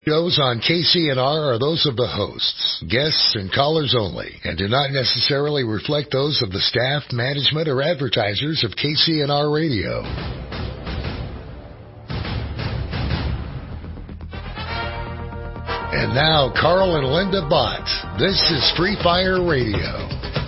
Shows on KCNR are those of the hosts, guests, and callers only, and do not necessarily reflect those of the staff, management, or advertisers of KCNR Radio. And now, Carl and Linda Bott. This is Free Fire Radio.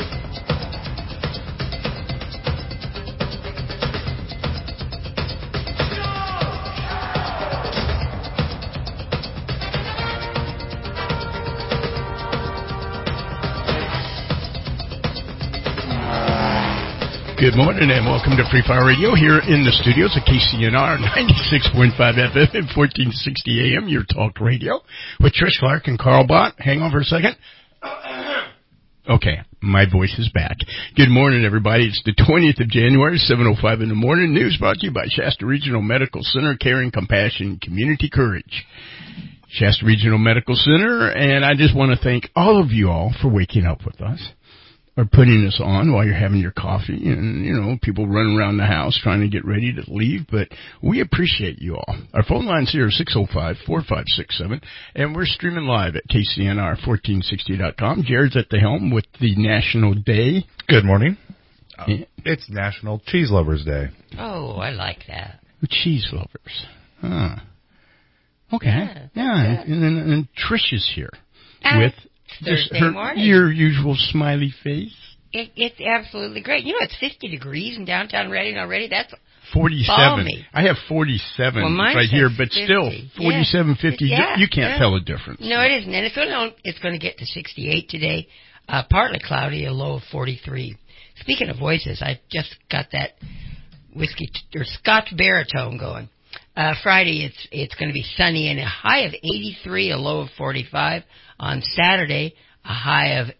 Good morning and welcome to Free Fire Radio here in the studios of KCNR 96.5 FM and 1460 AM, your talk radio with Trish Clark and Carl Bott. Hang on for a second. Okay, my voice is back. Good morning, everybody. It's the 20th of January, 7:05 in the morning. News brought to you by Shasta Regional Medical Center, Caring, Compassion, Community Courage. Shasta Regional Medical Center, and I just want to thank all of you all for waking up with us. Or putting us on while you're having your coffee, and, you know, people running around the house trying to get ready to leave, but we appreciate you all. Our phone lines here are 605-4567, and we're streaming live at KCNR1460.com. Jared's at the helm with the National Day. Good morning. It's National Cheese Lovers Day. Oh, I like that. Cheese lovers. Huh. Okay. Yeah. And Trish is here with... Thursday morning. Your usual smiley face. It's absolutely great. You know, it's 50 degrees in downtown Reading already. That's 47. balmy. I have 47 right here, but 50. Still 47, 50. Yeah, you can't tell a difference. No, it isn't. And it's going to get to 68 today. Partly cloudy, a low of 43. Speaking of voices, I just got that whiskey or Scotch baritone going. Friday, it's going to be sunny and a high of 83, a low of 45. On Saturday, a high of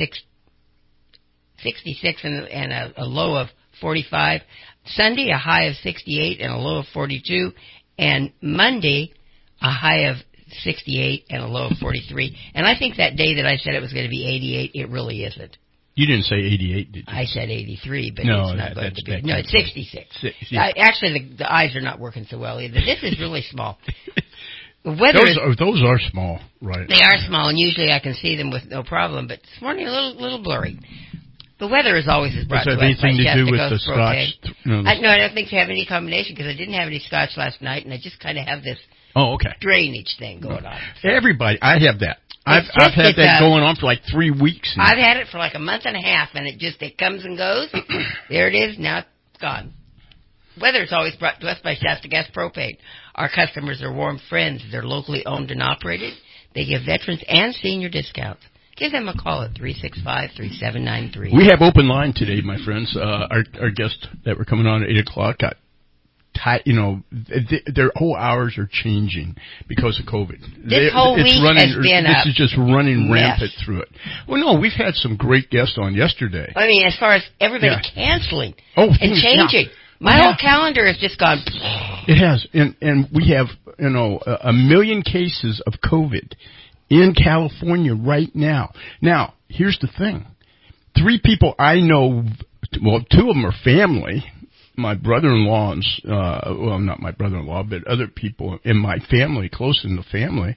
66 and a low of 45. Sunday, a high of 68 and a low of 42. And Monday, a high of 68 and a low of 43. And I think that day that I said it was going to be 88, it really isn't. You didn't say 88, did you? I said 83, but no, it's not going to be. No, it's 66. Yeah. Actually, the eyes are not working so well either. This is really small. Those are small, right? They are small, and usually I can see them with no problem. But this morning, a little blurry. The weather is always brought to us by anything to do with the Scotch? No, I don't think they have any combination because I didn't have any Scotch last night, and I just kind of have this drainage thing going on. So. Everybody, I have that. I've had that going on for like 3 weeks now. I've had it for like a month and a half, and it comes and goes. There it is. Now it's gone. Weather is always brought to us by Shasta Gas Propane. Our customers are warm friends. They're locally owned and operated. They give veterans and senior discounts. Give them a call at 365-3793. We have open line today, my friends. Our guests that were coming on at 8 o'clock got tight. You know, their whole hours are changing because of COVID. This whole week has been This is just running rampant through it. Well, no, we've had some great guests on yesterday. I mean, as far as everybody canceling and changing. Yeah. My whole calendar has just gone. It has, and we have, you know, 1 million cases of COVID in California right now. Now, here's the thing: 3 people I know, well, 2 of them are family. My brother-in-law's, well, not my brother-in-law, but other people in my family, close in the family,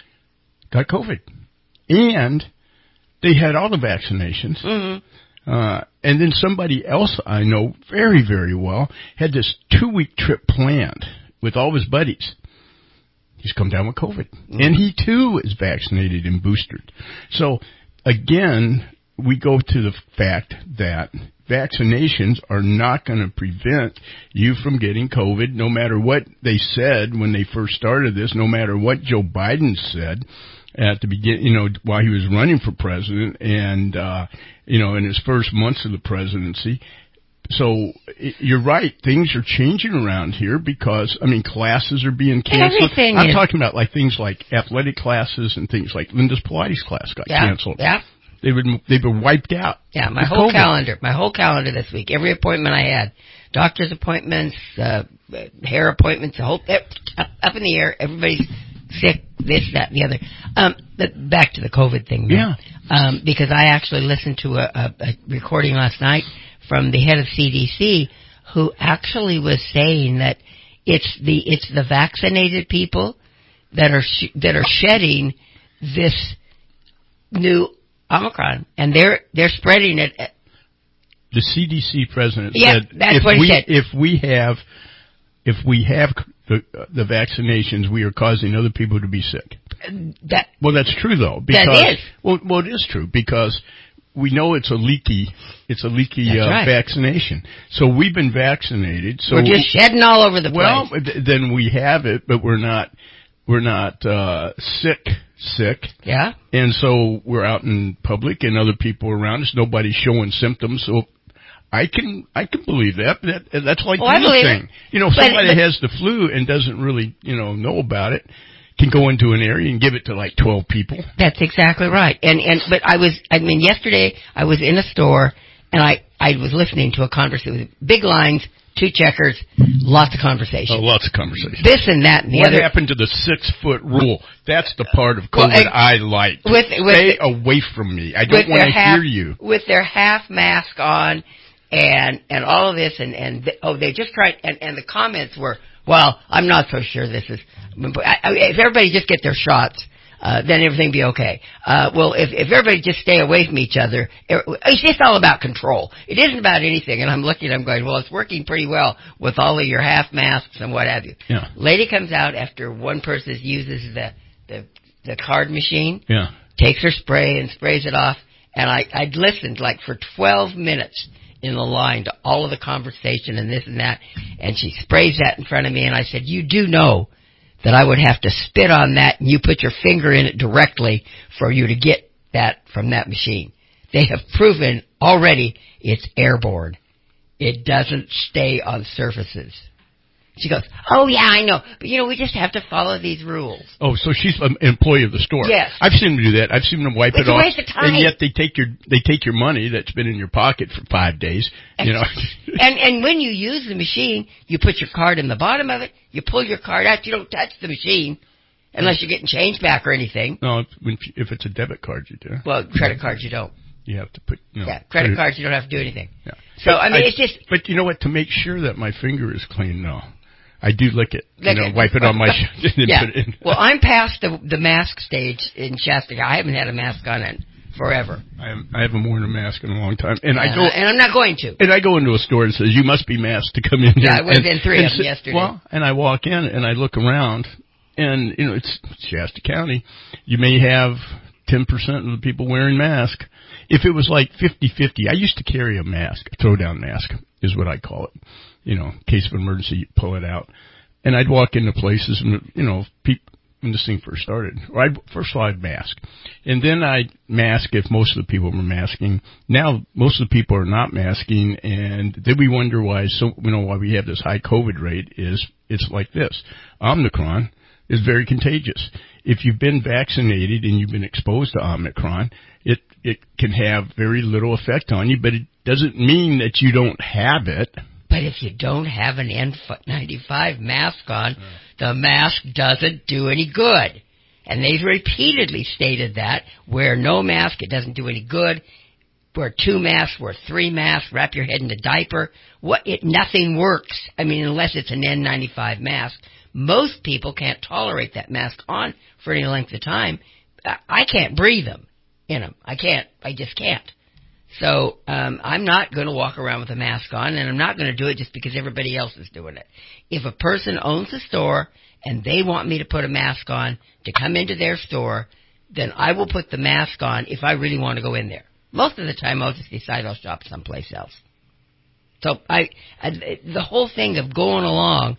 got COVID, and they had all the vaccinations. Mm-hmm. And then somebody else I know very, very well had this 2-week trip planned with all his buddies. He's come down with COVID. Mm-hmm. And he, too, is vaccinated and boosted. So, again, we go to the fact that vaccinations are not going to prevent you from getting COVID, no matter what they said when they first started this, no matter what Joe Biden said at the beginning, you know, while he was running for president and, you know, in his first months of the presidency. So you're right. Things are changing around here because, I mean, classes are being canceled. I'm talking about like things like athletic classes and things like Linda's Pilates class got canceled. Yeah. They've been wiped out. Yeah, my whole calendar this week. Every appointment I had, doctor's appointments, hair appointments, the whole up in the air. Everybody's sick. This, that, and the other. But back to the COVID thing. Yeah. Because I actually listened to a recording last night from the head of CDC, who actually was saying that it's the vaccinated people that are shedding this new Omicron, and they're spreading it. The CDC president said, that's what he said. If we have the vaccinations, we are causing other people to be sick. That's true though. Because, that is. Well, it is true because we know it's a leaky right. vaccination. So we've been vaccinated. So we're just shedding all over the place. Well, then we have it, but we're not sick. Yeah. And so we're out in public and other people around us. Nobody's showing symptoms. So I can believe that. That's like anything. If somebody has the flu and doesn't really, know about it, can go into an area and give it to like 12 people. That's exactly right. But yesterday I was in a store and I was listening to a conversation, big lines, 2 checkers, lots of conversation. Oh, lots of conversation. This and that and the other. What happened to the 6-foot rule? That's the part of COVID I like. Stay away from me. I don't want to hear you. With their half mask on and all of this they just tried, and the comments were, well, I'm not so sure this is, if everybody just get their shots, then everything be okay. Well, if everybody just stay away from each other, it's just all about control. It isn't about anything. And I'm going, well, it's working pretty well with all of your half masks and what have you. Yeah. Lady comes out after one person uses the card machine. Yeah. Takes her spray and sprays it off. And I'd listened like for 12 minutes in the line to all of the conversation and this and that. And she sprays that in front of me. And I said, you do know that I would have to spit on that and you put your finger in it directly for you to get that from that machine. They have proven already it's airborne. It doesn't stay on surfaces. She goes, oh yeah, I know. But we just have to follow these rules. Oh, so she's an employee of the store. Yes. I've seen them do that. I've seen them wipe it off. It's a waste of time. And yet they take your money that's been in your pocket for 5 days, And when you use the machine, you put your card in the bottom of it, you pull your card out, you don't touch the machine unless you're getting change back or anything. No, if it's a debit card you do. Well, credit cards you don't. You have to put, credit cards you don't have to do anything. Yeah. So, it's just... But you know what, to make sure that my finger is clean, no. I do lick it, wipe it on my shirt and put it in. Well, I'm past the mask stage in Shasta. I haven't had a mask on in forever. I haven't worn a mask in a long time. And I'm not going to. And I go into a store and says, you must be masked to come in here. Yeah, I was in 3 of them yesterday. Well, and I walk in and I look around and, it's Shasta County. You may have 10% of the people wearing masks. If it was like 50-50, I used to carry a mask, a throw-down mask is what I call it. In case of emergency, you pull it out. And I'd walk into places and, when this thing first started, first of all, I'd mask. And then I'd mask if most of the people were masking. Now, most of the people are not masking, and then we wonder why why we have this high COVID rate it's like this. Omicron is very contagious. If you've been vaccinated and you've been exposed to Omicron, it can have very little effect on you, but it doesn't mean that you don't have it. But if you don't have an N95 mask on, the mask doesn't do any good. And they've repeatedly stated that. Wear no mask, it doesn't do any good. Wear 2 masks, wear 3 masks, wrap your head in a diaper. Nothing works. Unless it's an N95 mask. Most people can't tolerate that mask on for any length of time. I can't breathe in them. I just can't. So I'm not going to walk around with a mask on, and I'm not going to do it just because everybody else is doing it. If a person owns a store and they want me to put a mask on to come into their store, then I will put the mask on if I really want to go in there. Most of the time, I'll just decide I'll shop someplace else. So the whole thing of going along,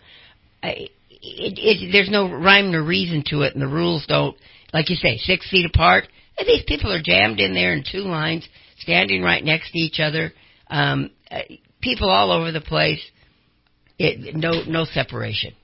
there's no rhyme or reason to it, and the rules don't, like you say, 6 feet apart. And these people are jammed in there in 2 lines, standing right next to each other, people all over the place, no separation.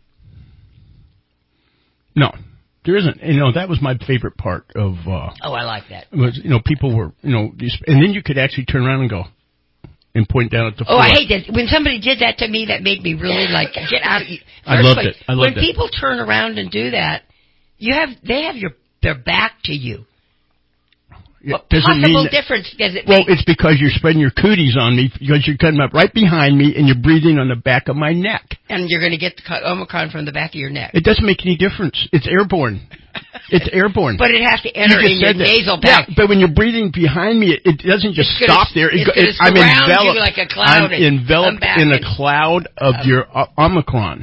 No, there isn't. That was my favorite part of... I like that. Was, people were, and then you could actually turn around and go, and point down at the floor. Oh, I hate that. When somebody did that to me, that made me really get out of you. I loved it. When people turn around and do that, they have their back to you. What possible difference does it make? Well, it's because you're spreading your cooties on me, because you're coming up right behind me and you're breathing on the back of my neck. And you're going to get the Omicron from the back of your neck. It doesn't make any difference. It's airborne. It's airborne. But it has to enter in your nasal bag. Yeah, but when you're breathing behind me, it doesn't just stop there. I'm enveloped. You like a cloud. I'm enveloped in a cloud of your Omicron.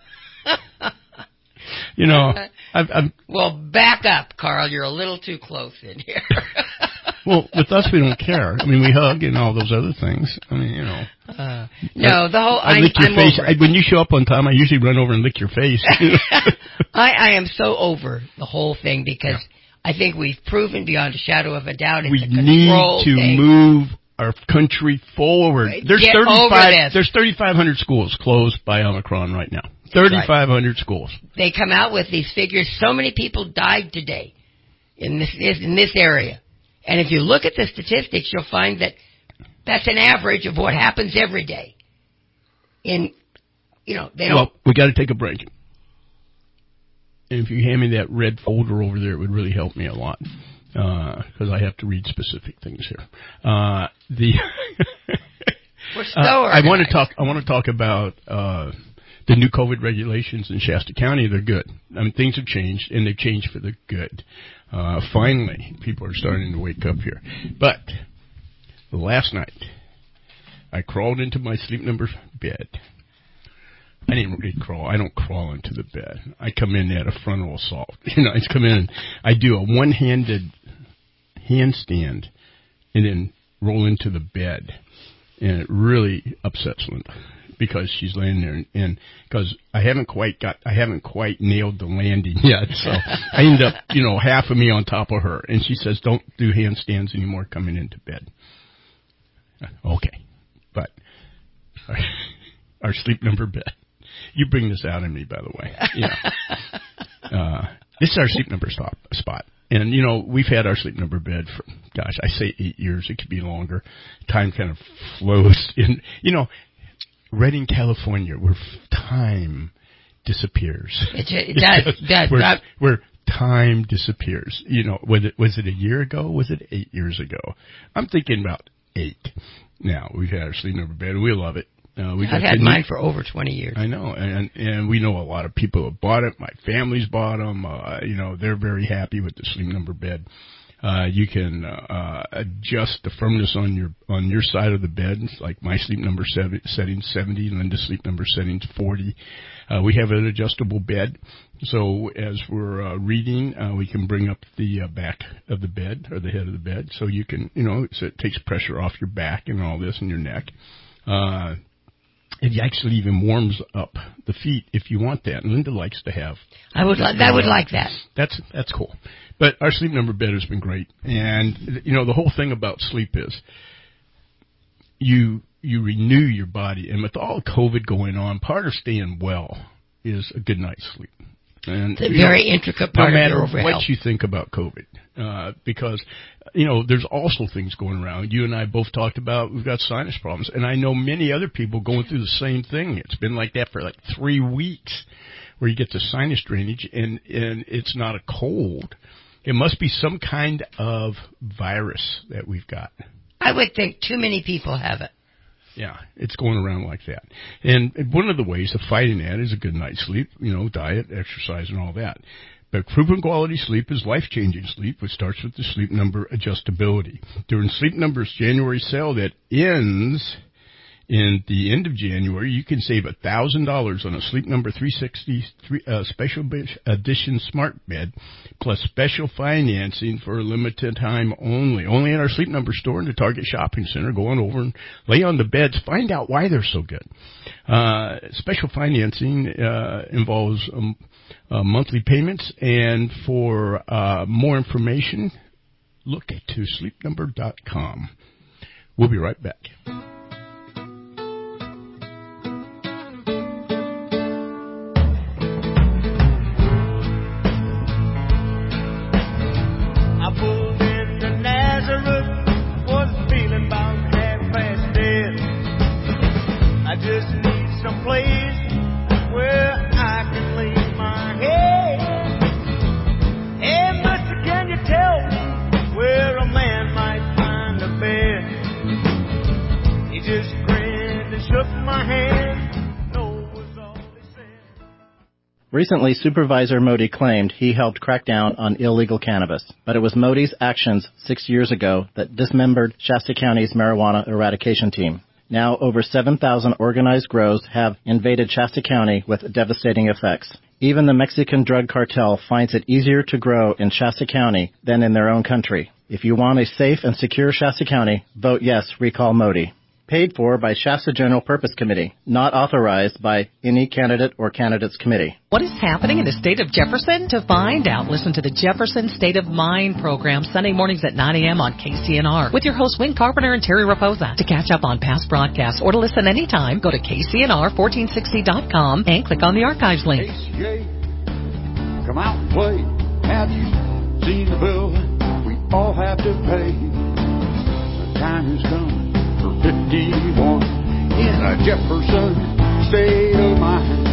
You know, well, back up, Carl. You're a little too close in here. Well, with us, we don't care. I mean, we hug and all those other things. I mean, you know. No, the whole. I lick your face. When you show up on time, I usually run over and lick your face. I am so over the whole thing because I think we've proven beyond a shadow of a doubt it's a control thing. We need to move our country forward. There's 3,500 schools closed by Omicron right now. 3,500 schools. They come out with these figures. So many people died today in this area. And if you look at the statistics, you'll find that that's an average of what happens every day. They don't. Well, we got to take a break. And if you hand me that red folder over there, it would really help me a lot. Because I have to read specific things here. We're so organized. I want to talk about the new COVID regulations in Shasta County. They're good. I mean, things have changed, and they've changed for the good. Finally, people are starting to wake up here. But last night, I crawled into my Sleep Number bed. I didn't really crawl. I don't crawl into the bed. I come in at a frontal assault. I come in and I do a one-handed handstand and then roll into the bed. And it really upsets Linda because she's laying there and because I haven't quite nailed the landing yet. So I end up, half of me on top of her. And she says, don't do handstands anymore coming into bed. Okay. But our Sleep Number bed. You bring this out in me, by the way. This is our Sleep Number spot. And, we've had our Sleep Number bed for, I say 8 years. It could be longer. Time kind of flows in. Redding, California, where time disappears. It does. Where time disappears. Was it a year ago? Was it 8 years ago? I'm thinking about 8. Now, we've had our Sleep Number bed. We love it. I've had mine for over 20 years. I know, and we know a lot of people have bought it. My family's bought them. They're very happy with the Sleep Number bed. You can adjust the firmness on your side of the bed. It's like my Sleep Number setting 70, Linda's Sleep Number setting 40. We have an adjustable bed, so as we're reading, we can bring up the back of the bed or the head of the bed, so you can, so it takes pressure off your back and all this and your neck. It actually even warms up the feet if you want that. And Linda likes to have. I would like that. That's cool. But our Sleep Number bed has been great. And, the whole thing about sleep is you renew your body. And with all COVID going on, part of staying well is a good night's sleep. And it's a very intricate part of your overall health. No matter what you think about COVID, because, there's also things going around. You and I both talked about we've got sinus problems, and I know many other people going through the same thing. It's been like that for 3 weeks where you get the sinus drainage, and it's not a cold. It must be some kind of virus that we've got. I would think too many people have it. Yeah, it's going around like that. And one of the ways of fighting that is a good night's sleep, diet, exercise, and all that. But proven quality sleep is life-changing sleep, which starts with the Sleep Number adjustability. During Sleep Number's January sale that ends in the end of January, you can save $1,000 on a Sleep Number 360 special edition smart bed, plus special financing for a limited time only. Only at our Sleep Number store in the Target Shopping Center. Go on over and lay on the beds. Find out why they're so good. Special financing involves monthly payments, and for more information, look to sleepnumber.com. We'll be right back. Where a man Recently, Supervisor Modi claimed he helped crack down on illegal cannabis, but it was Modi's actions 6 years ago that dismembered Shasta County's marijuana eradication team. Now, over 7,000 organized grows have invaded Shasta County with devastating effects. Even the Mexican drug cartel finds it easier to grow in Shasta County than in their own country. If you want a safe and secure Shasta County, vote yes, recall Modi. Paid for by Shasta General Purpose Committee, not authorized by any candidate or candidates committee. What is happening in the state of Jefferson? To find out, listen to the Jefferson State of Mind program Sunday mornings at 9 a.m. on KCNR with your hosts Wayne Carpenter and Terry Raposa. To catch up on past broadcasts or to listen anytime, go to KCNR1460.com and click on the archives link. KCA, come out and play. Have you seen the bill we all have to pay? The time has come. 51 in a Jefferson state of mind.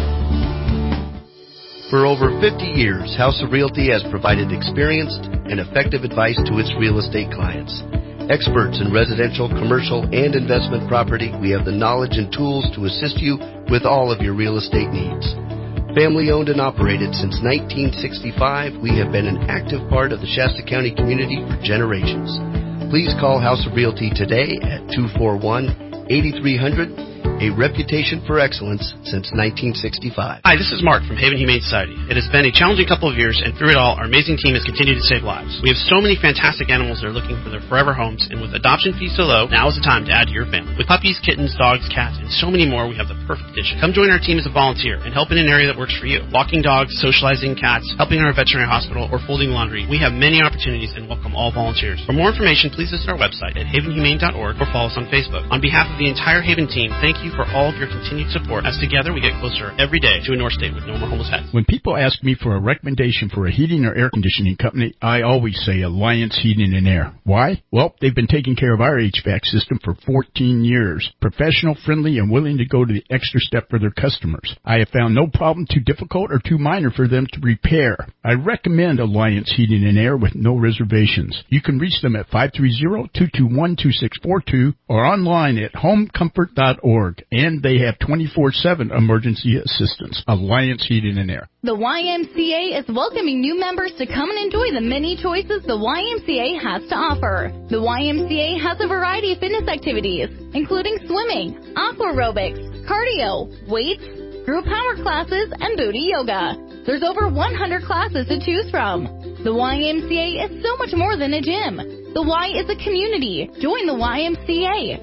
For over 50 years, House of Realty has provided experienced and effective advice to its real estate clients. Experts in residential, commercial, and investment property, we have the knowledge and tools to assist you with all of your real estate needs. Family owned and operated since 1965, we have been an active part of the Shasta County community for generations. Please call House of Realty today at 241-8300, a reputation for excellence since 1965. Hi, this is Mark from Haven Humane Society. It has been a challenging couple of years, and through it all, our amazing team has continued to save lives. We have so many fantastic animals that are looking for their forever homes, and with adoption fees so low, now is the time to add to your family. With puppies, kittens, dogs, cats, and so many more, we have the perfect addition. Come join our team as a volunteer and help in an area that works for you. Walking dogs, socializing cats, helping in our veterinary hospital, or folding laundry. We have many opportunities and welcome all volunteers. For more information, please visit our website at havenhumane.org or follow us on Facebook. On behalf of the entire Haven team, thank you for all of your continued support, as together we get closer every day to a North State with no more homeless pets. When people ask me for a recommendation for a heating or air conditioning company, I always say Alliance Heating and Air. Why? Well, they've been taking care of our HVAC system for 14 years. Professional, friendly, and willing to go to the extra step for their customers. I have found no problem too difficult or too minor for them to repair. I recommend Alliance Heating and Air with no reservations. You can reach them at 530-221-2642 or online at homecomfort.org. And they have 24/7 emergency assistance. Alliance Heating and Air. The YMCA is welcoming new members to come and enjoy the many choices the YMCA has to offer. The YMCA has a variety of fitness activities, including swimming, aquarobics, cardio, weights, group power classes, and booty yoga. There's over 100 classes to choose from. The YMCA is so much more than a gym. The Y is a community. Join the YMCA.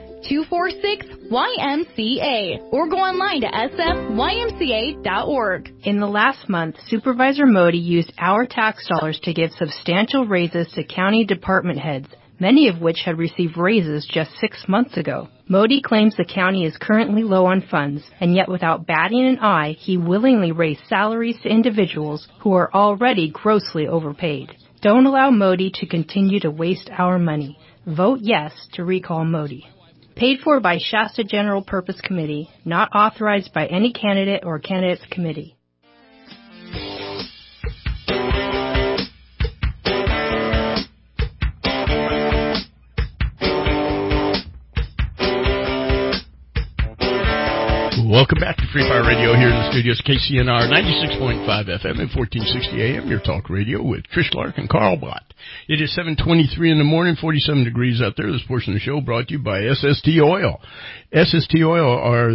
246-YMCA or go online to sfymca.org. In the last month, Supervisor Modi used our tax dollars to give substantial raises to county department heads, many of which had received raises just 6 months ago. Modi claims the county is currently low on funds, and yet without batting an eye, he willingly raised salaries to individuals who are already grossly overpaid. Don't allow Modi to continue to waste our money. Vote yes to recall Modi. Paid for by Shasta General Purpose Committee, not authorized by any candidate or candidates committee. Welcome back to Free Fire Radio here in the studios, KCNR 96.5 FM and 1460 AM, your talk radio with Trish Clark and Carl Bott. It is 7:23 in the morning, 47 degrees out there. This portion of the show brought to you by SST Oil. SST Oil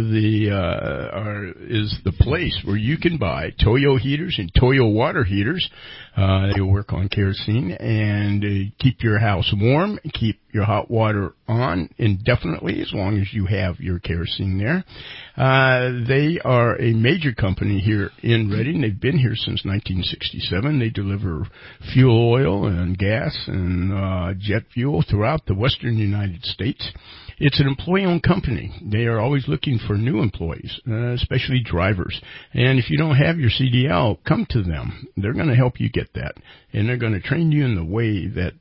is the place where you can buy Toyo heaters and Toyo water heaters. They work on kerosene and keep your house warm, keep your hot water on indefinitely as long as you have your kerosene there. They are a major company here in Reading. They've been here since 1967. They deliver fuel oil and gas and jet fuel throughout the western United States. It's an employee-owned company. They are always looking for new employees, especially drivers. And if you don't have your CDL, come to them. They're going to help you get that, and they're going to train you in the way that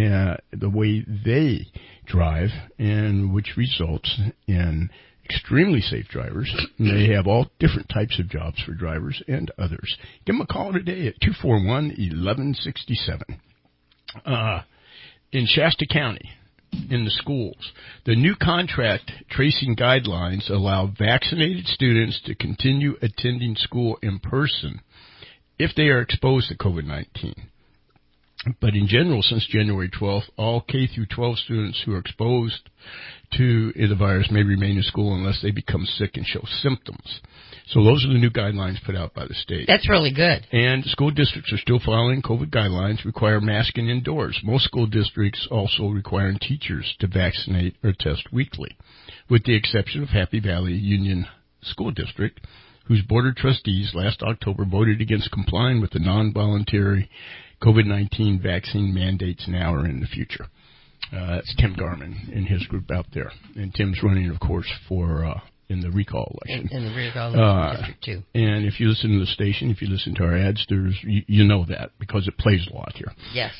they drive, and which results in extremely safe drivers. They have all different types of jobs for drivers and others. Give them a call today at 241-1167. In Shasta County, in the schools, the new contract tracing guidelines allow vaccinated students to continue attending school in person if they are exposed to COVID-19. But in general, since January 12th, all K through 12 students who are exposed to the virus may remain in school unless they become sick and show symptoms. So those are the new guidelines put out by the state. That's really good. And school districts are still following COVID guidelines, require masking indoors. Most school districts also requiring teachers to vaccinate or test weekly, with the exception of Happy Valley Union School District, whose board of trustees last October voted against complying with the non-voluntary COVID-19 vaccine mandates now or in the future. That's Tim Garman and his group out there. And Tim's running, of course, for in the recall election. In the recall election district, too. And if you listen to the station, if you listen to our ads, you know that because it plays a lot here. Yes.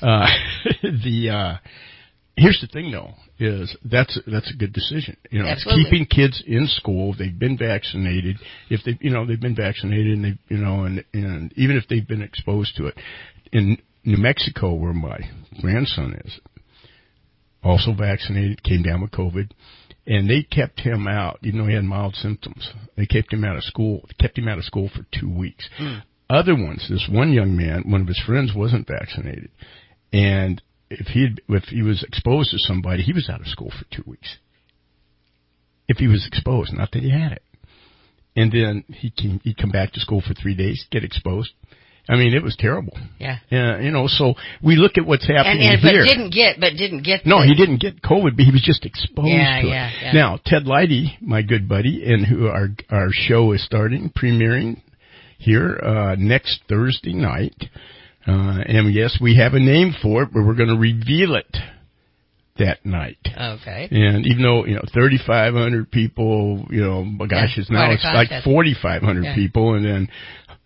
Here's the thing, though, is that's a good decision. You know, Absolutely. It's keeping kids in school. They've been vaccinated. If they've been vaccinated, and and even if they've been exposed to it. In New Mexico, where my grandson is, also vaccinated, came down with COVID, and they kept him out, even though he had mild symptoms. They kept him out of school for 2 weeks. Other ones, this one young man, one of his friends wasn't vaccinated, and if he was exposed to somebody, he was out of school for 2 weeks. If he was exposed, not that he had it. And then he'd come back to school for 3 days, get exposed. I mean, it was terrible. Yeah. So we look at what's happening here. But didn't get. No, he didn't get COVID, but he was just exposed to it. Yeah. Now, Ted Leidy, my good buddy, and who our show is premiering here next Thursday night. And yes, we have a name for it, but we're going to reveal it that night. Okay. And even though, 3,500 people, it's like 4,500 people, and then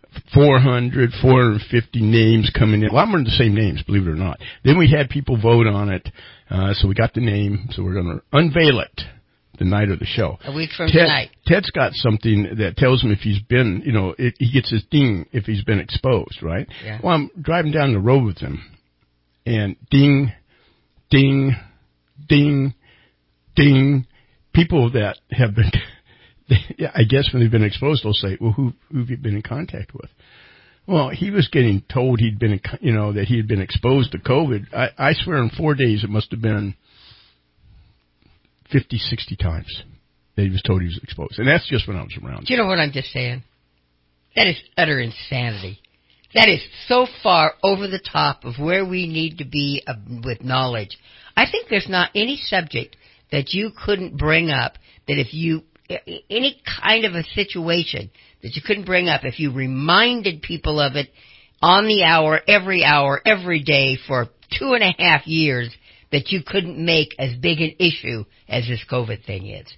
450 names coming in. A lot more than the same names, believe it or not. Then we had people vote on it, so we got the name, so we're going to unveil it the night of the show. A week from tonight. Ted's got something that tells him if he's been, he gets his ding if he's been exposed, right? Yeah. Well, I'm driving down the road with him, and ding, ding, ding, ding. People that have been... I guess when they've been exposed, they'll say, well, who have you been in contact with? Well, he was getting told that he had been exposed to COVID. I swear in 4 days it must have been 50, 60 times that he was told he was exposed. And that's just when I was around. Do you know what I'm just saying? That is utter insanity. That is so far over the top of where we need to be with knowledge. I think there's not any subject that you couldn't bring up that any kind of a situation that you couldn't bring up if you reminded people of it on the hour, every day for 2.5 years, that you couldn't make as big an issue as this COVID thing is.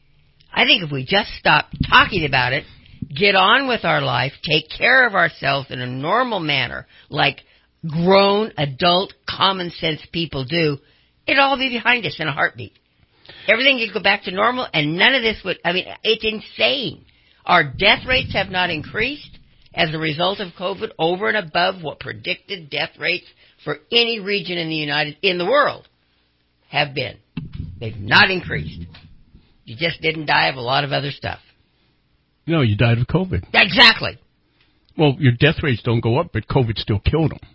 I think if we just stop talking about it, get on with our life, take care of ourselves in a normal manner, like grown, adult, common sense people do, it'd all be behind us in a heartbeat. Everything could go back to normal, and none of this would... it's insane. Our death rates have not increased as a result of COVID over and above what predicted death rates for any region in the world have been. They've not increased. You just didn't die of a lot of other stuff. No, you died of COVID. Exactly. Well, your death rates don't go up, but COVID still killed them.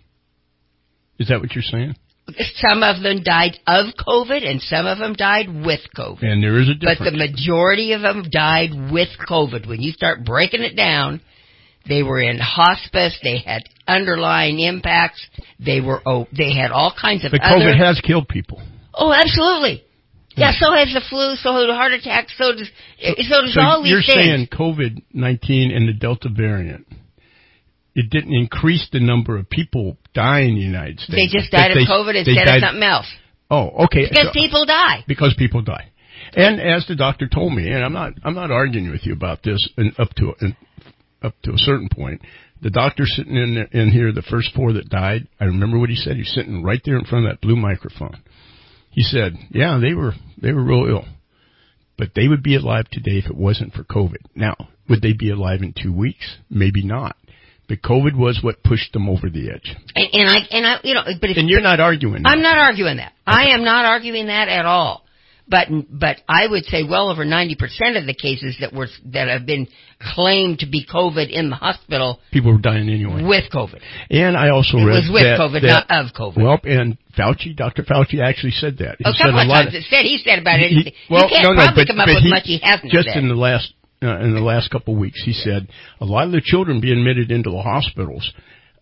Is that what you're saying? Some of them died of COVID, and some of them died with COVID. And there is a difference. But the majority of them died with COVID. When you start breaking it down, they were in hospice. They had underlying impacts. They had all kinds of. But COVID has killed people. Oh, absolutely. Yeah. So has the flu. So has the heart attack. So does all these things. So you're saying COVID-19 and the Delta variant, it didn't increase the number of people dying in the United States. They just died of COVID instead of something else. Oh, okay. Because people die. Because people die. And as the doctor told me, and I'm not arguing with you about this, and up to a certain point, the doctor sitting in here, the first 4 that died, I remember what he said. He was sitting right there in front of that blue microphone. He said, yeah, they were real ill, but they would be alive today if it wasn't for COVID. Now, would they be alive in 2 weeks? Maybe not. But COVID was what pushed them over the edge. And you're not arguing that. I'm not arguing that. I am not arguing that at all. But I would say well over 90% of the cases that have been claimed to be COVID in the hospital, people were dying anyway with COVID. And I also read it was with that, COVID, not of COVID. Well, and Dr. Fauci actually said that. He said a lot. He said about anything. Well, you can't probably come up with much he hasn't just said. in the last couple of weeks, he said a lot of the children being admitted into the hospitals,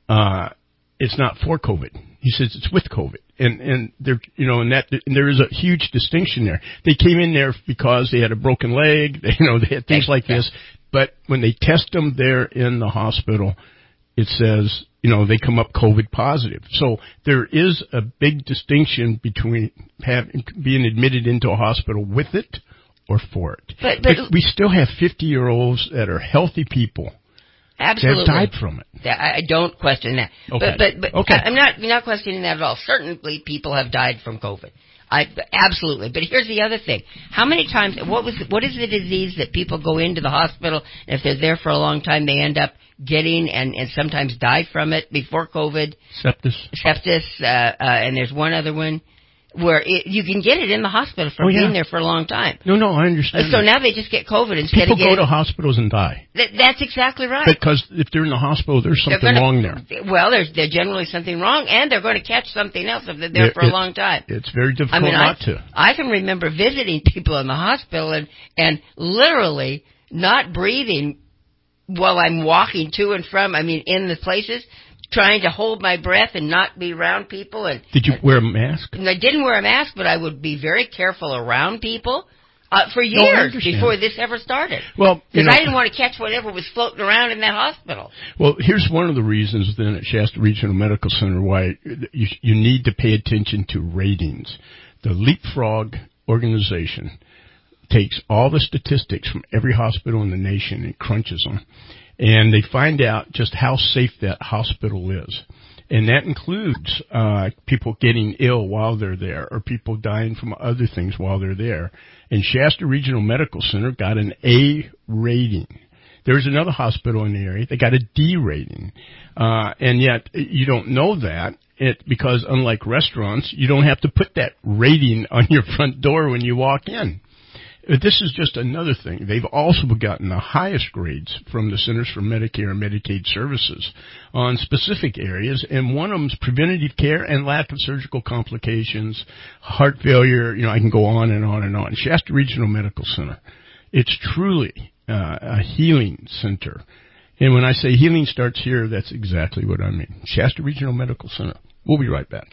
it's not for COVID. He says it's with COVID. And there, and there is a huge distinction there. They came in there because they had a broken leg, they had things like this. But when they test them there in the hospital, it says, they come up COVID positive. So there is a big distinction between being admitted into a hospital with it or for it. But we still have 50-year-olds that are healthy people. Absolutely. They have died from it. I don't question that. Okay. But okay. I'm not questioning that at all. Certainly people have died from COVID. Absolutely. But here's the other thing. How many times, what is the disease that people go into the hospital, and if they're there for a long time, they end up getting and sometimes die from it before COVID? Sepsis. And there's one other one where you can get it in the hospital from being there for a long time. No, I understand. So now they just get COVID instead of getting... People go to hospitals and die. That's exactly right. Because if they're in the hospital, there's something wrong there. Well, there's generally something wrong, and they're going to catch something else if they're there for a long time. It's very difficult not to. I can remember visiting people in the hospital and literally not breathing while I'm walking to and from, in the places, trying to hold my breath and not be around people. And did you wear a mask? I didn't wear a mask, but I would be very careful around people for years before this ever started. Well, because I didn't want to catch whatever was floating around in that hospital. Well, here's one of the reasons then at Shasta Regional Medical Center why you need to pay attention to ratings. The Leapfrog organization takes all the statistics from every hospital in the nation and crunches them. And they find out just how safe that hospital is. And that includes people getting ill while they're there or people dying from other things while they're there. And Shasta Regional Medical Center got an A rating. There's another hospital in the area. They got a D rating. And yet you don't know that because unlike restaurants, you don't have to put that rating on your front door when you walk in. This is just another thing. They've also gotten the highest grades from the Centers for Medicare and Medicaid Services on specific areas, and one of them is preventative care and lack of surgical complications, heart failure. I can go on and on and on. Shasta Regional Medical Center. It's truly a healing center. And when I say healing starts here, that's exactly what I mean. Shasta Regional Medical Center. We'll be right back.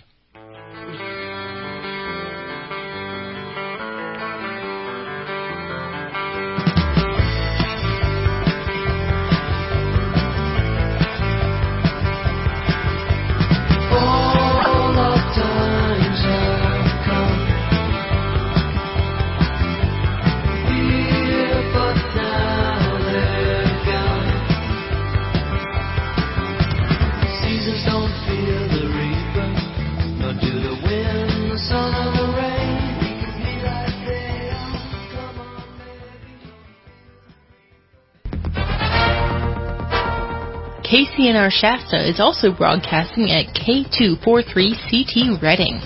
KCNR Shasta is also broadcasting at K243CT Reading.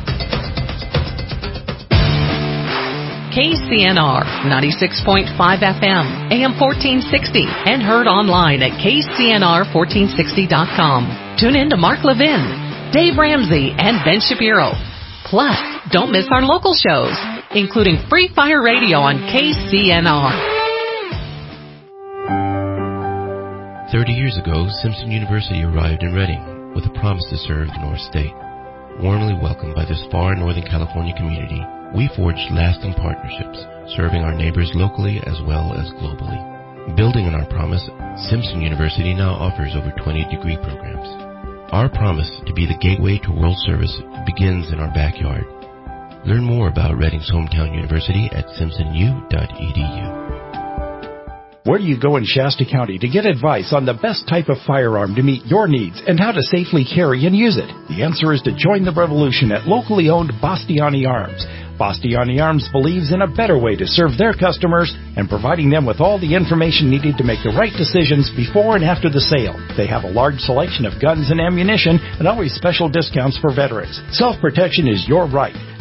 KCNR 96.5 FM, AM 1460, and heard online at KCNR1460.com. Tune in to Mark Levin, Dave Ramsey, and Ben Shapiro. Plus, don't miss our local shows, including Free Fire Radio on KCNR. 30 years ago, Simpson University arrived in Reading with a promise to serve the North State. Warmly welcomed by this far Northern California community, we forged lasting partnerships, serving our neighbors locally as well as globally. Building on our promise, Simpson University now offers over 20 degree programs. Our promise to be the gateway to world service begins in our backyard. Learn more about Reading's hometown university at simpsonu.edu. Where do you go in Shasta County to get advice on the best type of firearm to meet your needs and how to safely carry and use it? The answer is to join the revolution at locally owned Bastiani Arms. Bastiani Arms believes in a better way to serve their customers and providing them with all the information needed to make the right decisions before and after the sale. They have a large selection of guns and ammunition and always special discounts for veterans. Self-protection is your right.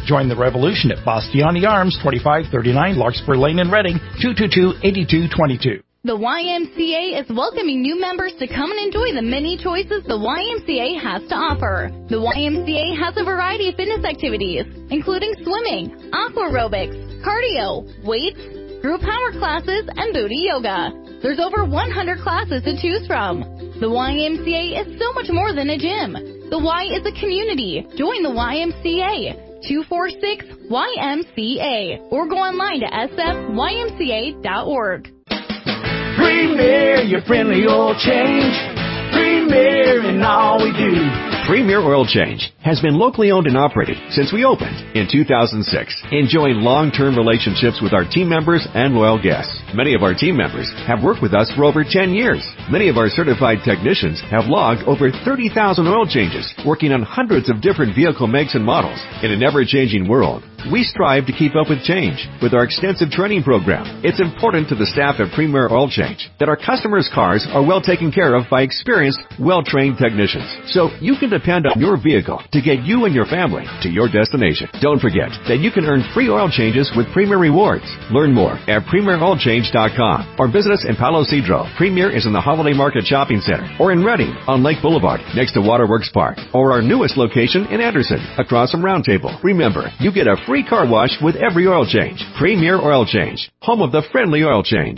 Join the revolution at Bastiani Arms, 2539 Larkspur Lane in Reading, 222-8222. The YMCA is welcoming new members to come and enjoy the many choices the YMCA has to offer. The YMCA has a variety of fitness activities, including swimming, aqua aerobics, cardio, weights, group power classes, and booty yoga. There's over 100 classes to choose from. The YMCA is so much more than a gym. The Y is a community. Join the YMCA. 246-YMCA. Or go online to sfymca.org. Premier, your friendly oil change. Premier in all we do. Premier Oil Change has been locally owned and operated since we opened in 2006, enjoying long-term relationships with our team members and loyal guests. Many of our team members have worked with us for over 10 years. Many of our certified technicians have logged over 30,000 oil changes, working on hundreds of different vehicle makes and models. In an ever-changing world, we strive to keep up with change with our extensive training program. It's important to the staff at Premier Oil Change that our customers' cars are well taken care of by experienced, well-trained technicians. So you can depend on your vehicle to get you and your family to your destination. Don't forget that you can earn free oil changes with Premier Rewards. Learn more at PremierOilChange.com or visit us in Palo Cedro. Premier is in the Holiday Market Shopping Center or in Reading on Lake Boulevard next to Waterworks Park or our newest location in Anderson across from Round Table. Remember, you get a free car wash with every oil change. Premier Oil Change, home of the friendly oil change.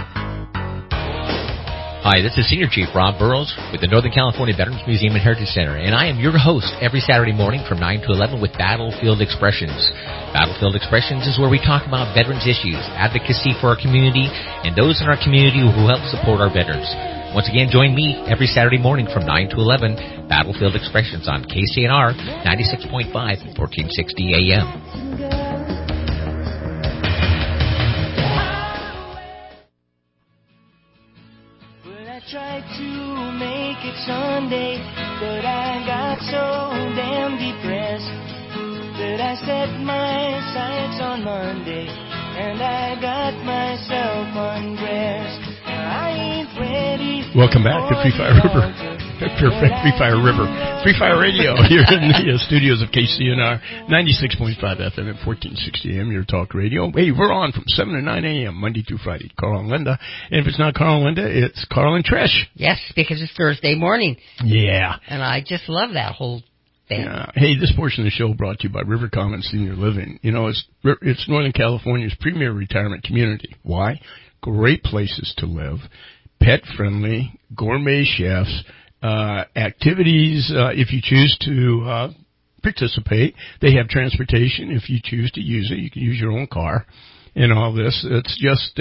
Hi, this is Senior Chief Rob Burrows with the Northern California Veterans Museum and Heritage Center, and I am your host every Saturday morning from 9 to 11 with Battlefield Expressions. Battlefield Expressions is where we talk about veterans issues, advocacy for our community, and those in our community who help support our veterans. Once again, join me every Saturday morning from 9 to 11, Battlefield Expressions on KCNR 96.5, 1460 AM. Tried to make it Sunday, but I got so damn depressed that I set my sights on Monday, and I got myself undressed. I ain't ready. Welcome back to Free Fire River. Free Fire River. Free Fire Radio here in the studios of KCNR 96.5 FM at 1460 AM, your talk radio. Hey, we're on from 7 to 9 AM, Monday through Friday. Carl and Linda. And if it's not Carl and Linda, it's Carl and Trish. Yes, because it's Thursday morning. Yeah. And I just love that whole thing. Yeah. Hey, this portion of the show brought to you by River Commons Senior Living. You know, it's Northern California's premier retirement community. Why? Great places to live, pet-friendly, gourmet chefs, activities, if you choose to participate. They have transportation if you choose to use it. You can use your own car and all this. It's just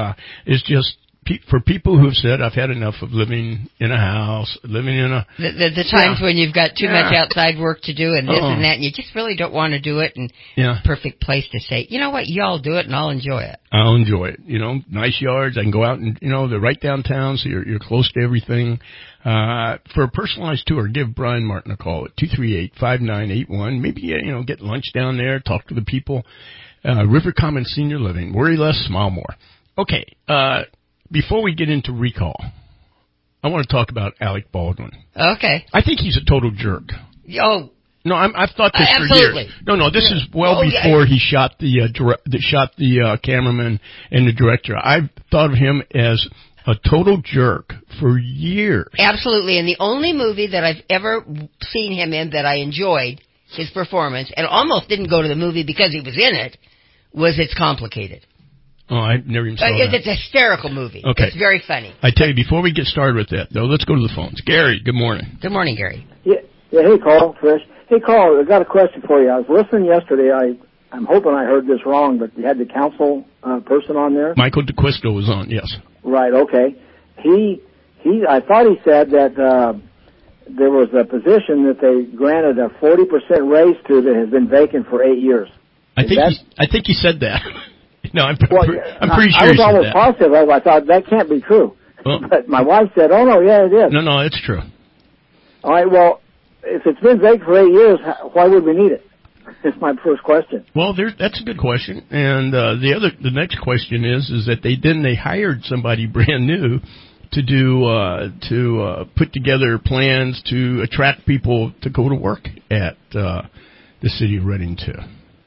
for people who've said, I've had enough of living in a house, living in a... The times when you've got too much outside work to do and this and that, and you just really don't want to do it, and perfect place to say, you know what, y'all do it and I'll enjoy it. I'll enjoy it. You know, nice yards. I can go out and, you know, they're right downtown, so you're close to everything. For a personalized tour, give Brian Martin a call at 238-5981. Maybe, you know, get lunch down there, talk to the people. River Commons Senior Living. Worry less, smile more. Okay, before we get into recall, I want to talk about Alec Baldwin. Okay. I think he's a total jerk. Oh. No, I've thought this for years. No, this is well before he shot the cameraman and the director. I've thought of him as a total jerk for years. Absolutely, and the only movie that I've ever seen him in that I enjoyed his performance, and almost didn't go to the movie because he was in it, was It's Complicated. Oh, I never even saw that. It's a hysterical movie. Okay. It's very funny. I tell you, before we get started with that, though, let's go to the phones. Gary, good morning. Good morning, Gary. Yeah. Hey, Carl, Trish. Hey, Carl, I got a question for you. I was listening yesterday. I'm hoping I heard this wrong, but you had the council person on there. Michael DeQuisto was on, yes. Right. Okay. I thought he said that there was a position that they granted a 40% raise to that has been vacant for 8 years. I think he said that. No, I'm pretty sure I was almost positive. I thought that can't be true. Well, but my wife said, "Oh no, yeah, it is." No, it's true. All right. Well, if it's been vacant for 8 years, why would we need it? That's my first question. Well, that's a good question. And the next question is that they hired somebody brand new to do put together plans to attract people to go to work at the city of Reading too.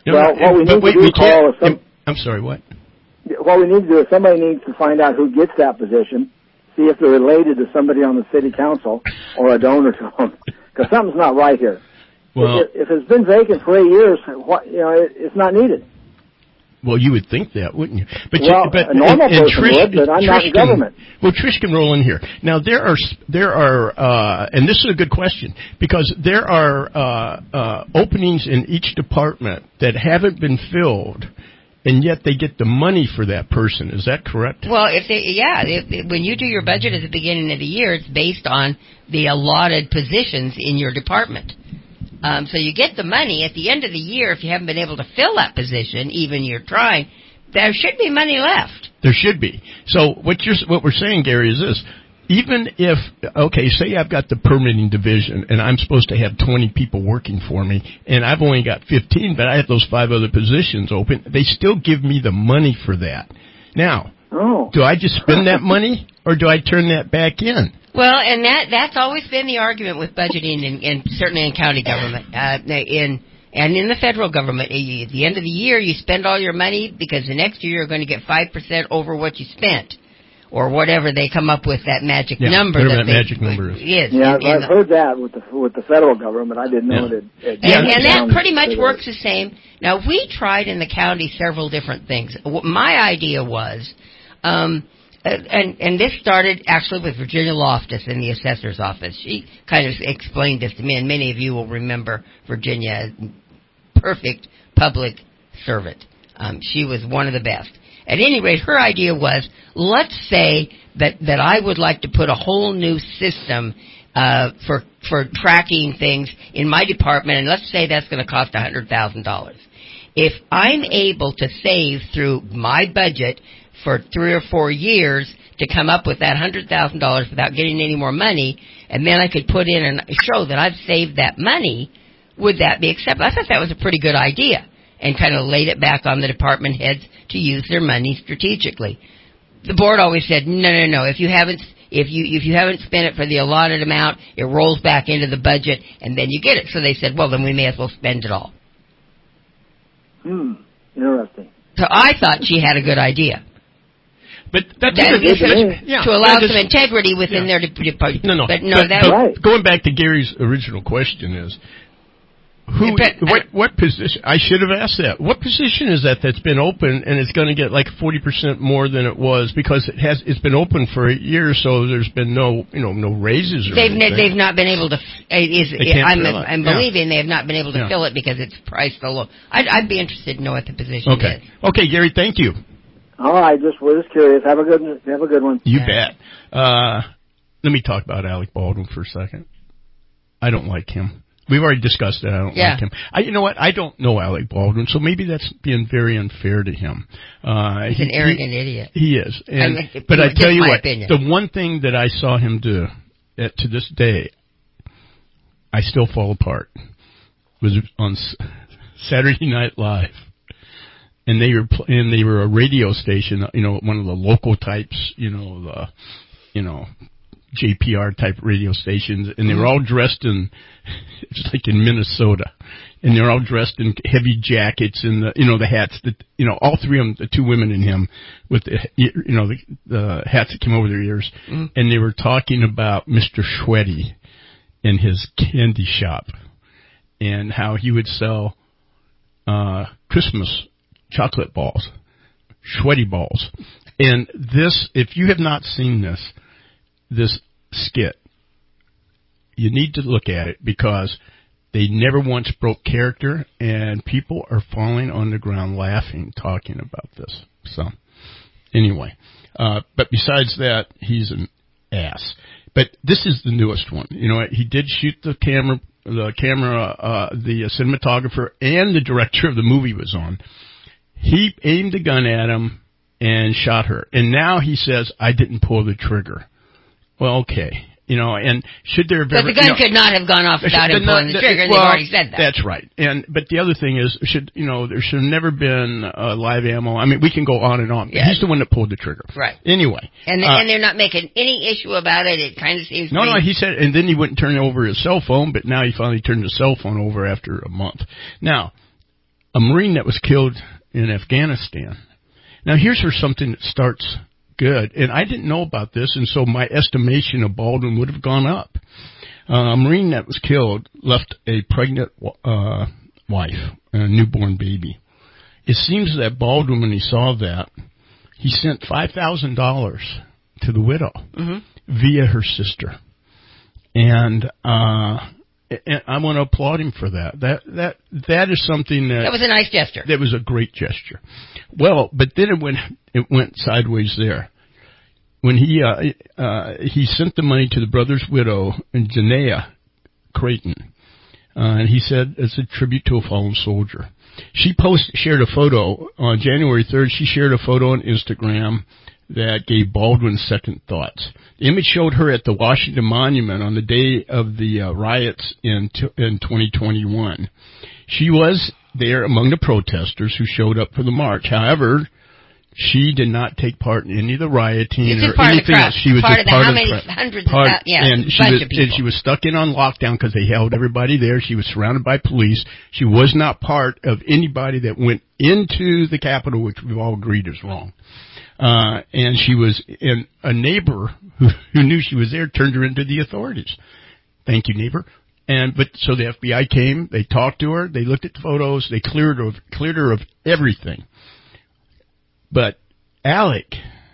Well, what we need to do, Carl, is I'm sorry, what? What we need to do is somebody needs to find out who gets that position, see if they're related to somebody on the city council or a donor to them, because something's not right here. Well, if it's been vacant for 8 years, it's not needed. Well, you would think that, wouldn't you? But a normal person would, but I'm not in government. Well, Trish can roll in here. Now, there are, and this is a good question, because there are openings in each department that haven't been filled, and yet they get the money for that person. Is that correct? Well, when you do your budget at the beginning of the year, it's based on the allotted positions in your department. So you get the money at the end of the year. If you haven't been able to fill that position, even you're trying, there should be money left. There should be. So what we're saying, Gary, is this. Even if, say I've got the permitting division and I'm supposed to have 20 people working for me and I've only got 15, but I have those 5 other positions open, they still give me the money for that. Now, do I just spend that money or do I turn that back in? Well, and that's always been the argument with budgeting, and certainly in county government, and in the federal government. At the end of the year, you spend all your money because the next year you're going to get 5% over what you spent, or whatever they come up with that magic number. Whatever that magic number is. Yeah, I've heard that with the federal government. I didn't know it. And that pretty much works the same. Now, we tried in the county several different things. My idea was. And this started actually with Virginia Loftus in the assessor's office. She kind of explained this to me, and many of you will remember Virginia as perfect public servant. She was one of the best. At any rate, her idea was, let's say that I would like to put a whole new system for tracking things in my department, and let's say that's going to cost $100,000. If I'm able to save through my budget for 3 or 4 years to come up with that $100,000 without getting any more money, and then I could put in and show that I've saved that money, would that be acceptable? I thought that was a pretty good idea, and kind of laid it back on the department heads to use their money strategically. The board always said, no. If you haven't spent it for the allotted amount, it rolls back into the budget, and then you get it. So they said, well, then we may as well spend it all. Interesting. So I thought she had a good idea. But that's to allow some integrity within their department. No. Right. Going back to Gary's original question is, what position? I should have asked that. What position is that's been open and it's going to get like 40% more than it was because it's been open for 8 years, so there's been no raises or anything. They've not been able to. I'm believing they have not been able to fill it because it's priced so low. I'd be interested to know what the position is. Okay, Gary, thank you. All right, we're just curious. Have a good one. You bet. Let me talk about Alec Baldwin for a second. I don't like him. We've already discussed that. I don't like him. You know what? I don't know Alec Baldwin, so maybe that's being very unfair to him. He's an arrogant idiot. He is. But I tell you what, the one thing that I saw him do to this day, I still fall apart, was on Saturday Night Live. And they were a radio station, one of the local types, JPR type radio stations, and they were all dressed in, it's like in Minnesota, and they're all dressed in heavy jackets and the hats that, all 3 of them, the 2 women and him with the hats that came over their ears, and they were talking about Mr. Schweddy and his candy shop and how he would sell, Christmas chocolate balls, Schweddy balls. And this, if you have not seen this skit, you need to look at it because they never once broke character and people are falling on the ground laughing talking about this. So anyway, but besides that, he's an ass. But this is the newest one. He did shoot the cinematographer and the director of the movie was on. He aimed a gun at him and shot her. And now he says, I didn't pull the trigger. Well, okay. And should there have ever... But the gun could not have gone off without him pulling the trigger. They've already said that. That's right. But the other thing is, there should have never been live ammo. I mean, we can go on and on. Yes. He's the one that pulled the trigger. Right. Anyway. And they're not making any issue about it. It kind of seems No, he said, and then he wouldn't turn over his cell phone, but now he finally turned his cell phone over after a month. Now, a Marine that was killed in Afghanistan. Now, here's where something that starts good, and I didn't know about this, and so my estimation of Baldwin would have gone up. A Marine that was killed left a pregnant wife and a newborn baby. It seems that Baldwin, when he saw that, he sent $5,000 to the widow via her sister. And I want to applaud him for that. That is something that was a nice gesture. That was a great gesture. Well, but then it went sideways there. When he sent the money to the brother's widow, Janaea Creighton, and he said it's a tribute to a fallen soldier. She shared a photo on January 3rd. She shared a photo on Instagram that gave Baldwin second thoughts. The image showed her at the Washington Monument on the day of the riots in 2021. She was there among the protesters who showed up for the march. However, she did not take part in any of the rioting or anything else. She was just part of the hundreds of and she was stuck in on lockdown because they held everybody there. She was surrounded by police. She was not part of anybody that went into the Capitol, which we've all agreed is wrong. And she was in a neighbor who knew she was there turned her into the authorities. Thank you, neighbor. So the FBI came, they talked to her, they looked at the photos, they cleared her of everything. But Alec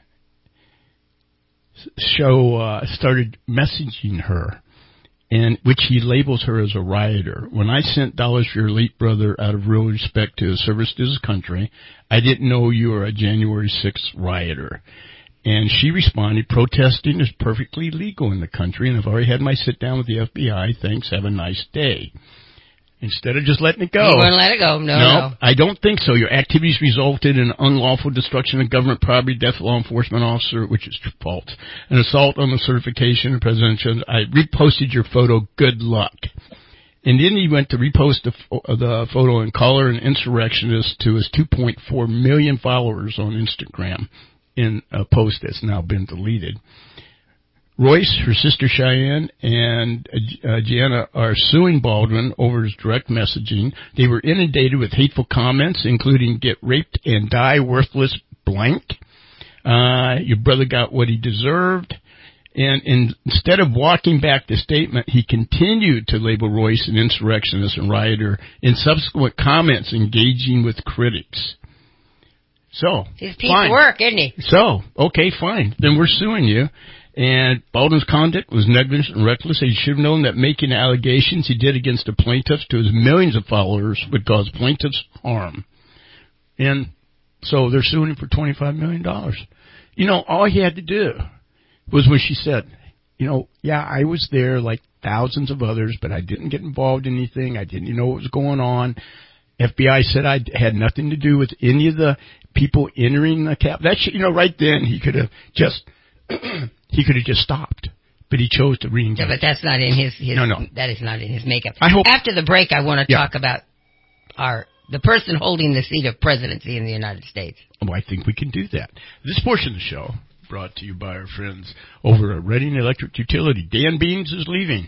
started messaging her, and which he labels her as a rioter. When I sent dollars for your late brother out of real respect to his service to his country, I didn't know you were a January 6th rioter. And she responded, protesting is perfectly legal in the country, and I've already had my sit down with the FBI. Thanks, have a nice day. Instead of just letting it go. You want to let it go? No. I don't think so. Your activities resulted in unlawful destruction of government property, death of law enforcement officer, which is false, an assault on the certification of presidential. I reposted your photo. Good luck. And then he went to repost the photo and call her an insurrectionist to his 2.4 million followers on Instagram in a post that's now been deleted. Royce, her sister Cheyenne, and Gianna are suing Baldwin over his direct messaging. They were inundated with hateful comments, including "get raped and die, worthless blank." Your brother got what he deserved. And instead of walking back the statement, he continued to label Royce an insurrectionist and rioter in subsequent comments, engaging with critics. So, his piece of work, isn't he? So, okay, fine. Then we're suing you. And Baldwin's conduct was negligent and reckless. He should have known that making allegations he did against the plaintiffs to his millions of followers would cause plaintiffs harm. And so they're suing him for $25 million. You know, all he had to do was when she said, yeah, I was there like thousands of others, but I didn't get involved in anything. I didn't know what was going on. FBI said I had nothing to do with any of the people entering the cap. That shit, right then he could have just... he could have just stopped, but he chose to re-engage. Yeah, but that's not in his no. That is not in his makeup. I hope after the break, I want to talk about the person holding the seat of presidency in the United States. Oh, I think we can do that. This portion of the show brought to you by our friends over at Reading Electric Utility. Dan Beans is leaving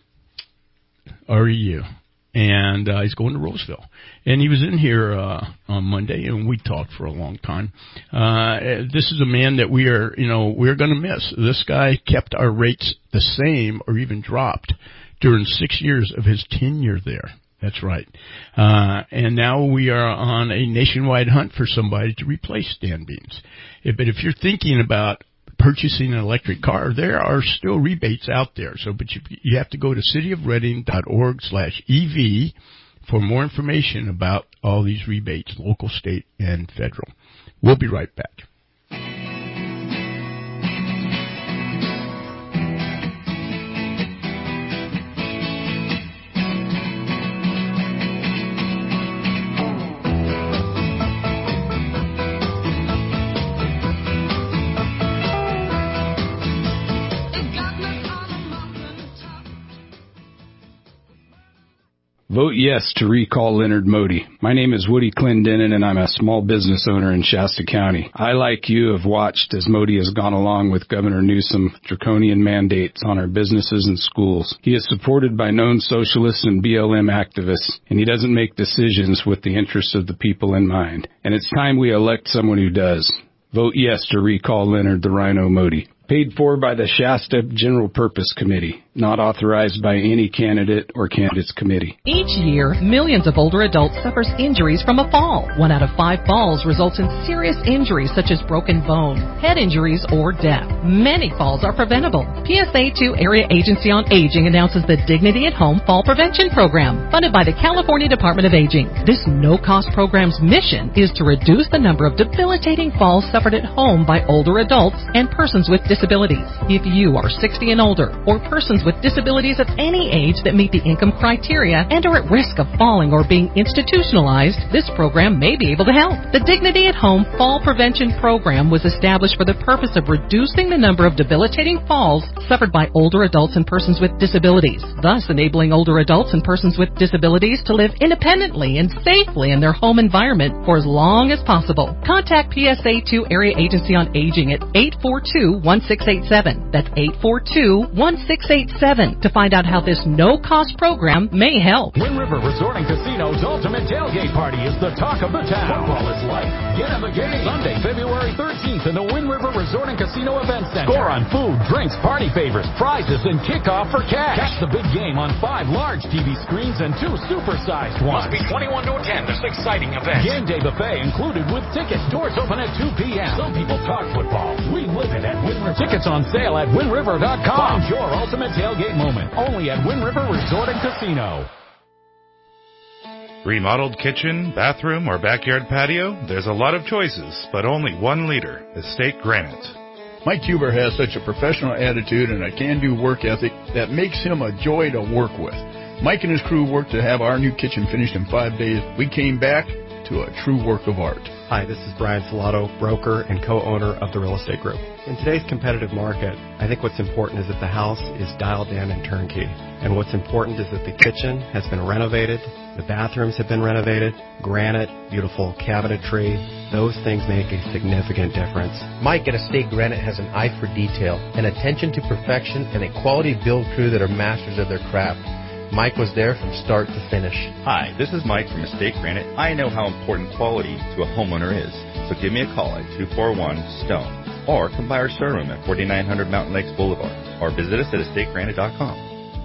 REU. And he's going to Roseville. And he was in here on Monday, and we talked for a long time. This is a man that we're going to miss. This guy kept our rates the same or even dropped during 6 years of his tenure there. That's right. And now we are on a nationwide hunt for somebody to replace Dan Beans. But if you're thinking about purchasing an electric car, there are still rebates out there. But you have to go to cityofreading.org/EV for more information about all these rebates, local, state, and federal. We'll be right back. Vote yes to recall Leonard Modi. My name is Woody Clendenin, and I'm a small business owner in Shasta County. I, like you, have watched as Modi has gone along with Governor Newsom draconian mandates on our businesses and schools. He is supported by known socialists and BLM activists, and he doesn't make decisions with the interests of the people in mind. And it's time we elect someone who does. Vote yes to recall Leonard the Rhino Modi. Paid for by the Shasta General Purpose Committee, not authorized by any candidate or candidates committee. Each year, millions of older adults suffer injuries from a fall. 1 out of 5 falls results in serious injuries such as broken bone, head injuries, or death. Many falls are preventable. PSA 2 Area Agency on Aging announces the Dignity at Home Fall Prevention Program, funded by the California Department of Aging. This no-cost program's mission is to reduce the number of debilitating falls suffered at home by older adults and persons with disabilities. If you are 60 and older, or persons with disabilities of any age that meet the income criteria and are at risk of falling or being institutionalized, this program may be able to help. The Dignity at Home Fall Prevention Program was established for the purpose of reducing the number of debilitating falls suffered by older adults and persons with disabilities, thus enabling older adults and persons with disabilities to live independently and safely in their home environment for as long as possible. Contact PSA 2 Area Agency on Aging at 842-1687. That's 842-1687 to find out how this no-cost program may help. Wind River Resort and Casino's Ultimate Tailgate Party is the talk of the town. Football is life. Get in the game. Sunday, February 13th in the Wind River Resort and Casino Event Center. Score on food, drinks, party favors, prizes, and kickoff for cash. Catch the big game on 5 large TV screens and 2 super-sized ones. Must be 21 to attend this exciting event. Game day buffet included with tickets. Doors open at 2 p.m. Some people talk football. We live it at Wind River. Tickets on sale at WindRiver.com. Find your ultimate tailgate moment only at Wind River Resort and Casino. Remodeled kitchen, bathroom, or backyard patio? There's a lot of choices, but only one leader, Estate Granite. Mike Huber has such a professional attitude and a can-do work ethic that makes him a joy to work with. Mike and his crew worked to have our new kitchen finished in 5 days. We came back to a true work of art. Hi, this is Brian Salato, broker and co-owner of the Real Estate Group. In today's competitive market, I think what's important is that the house is dialed in and turnkey. And what's important is that the kitchen has been renovated, the bathrooms have been renovated, granite, beautiful cabinetry. Those things make a significant difference. Mike at Estate Granite has an eye for detail, an attention to perfection, and a quality build crew that are masters of their craft. Mike was there from start to finish. Hi, this is Mike from Estate Granite. I know how important quality to a homeowner is. So give me a call at 241-STONE or come by our showroom at 4900 Mountain Lakes Boulevard or visit us at estategranite.com.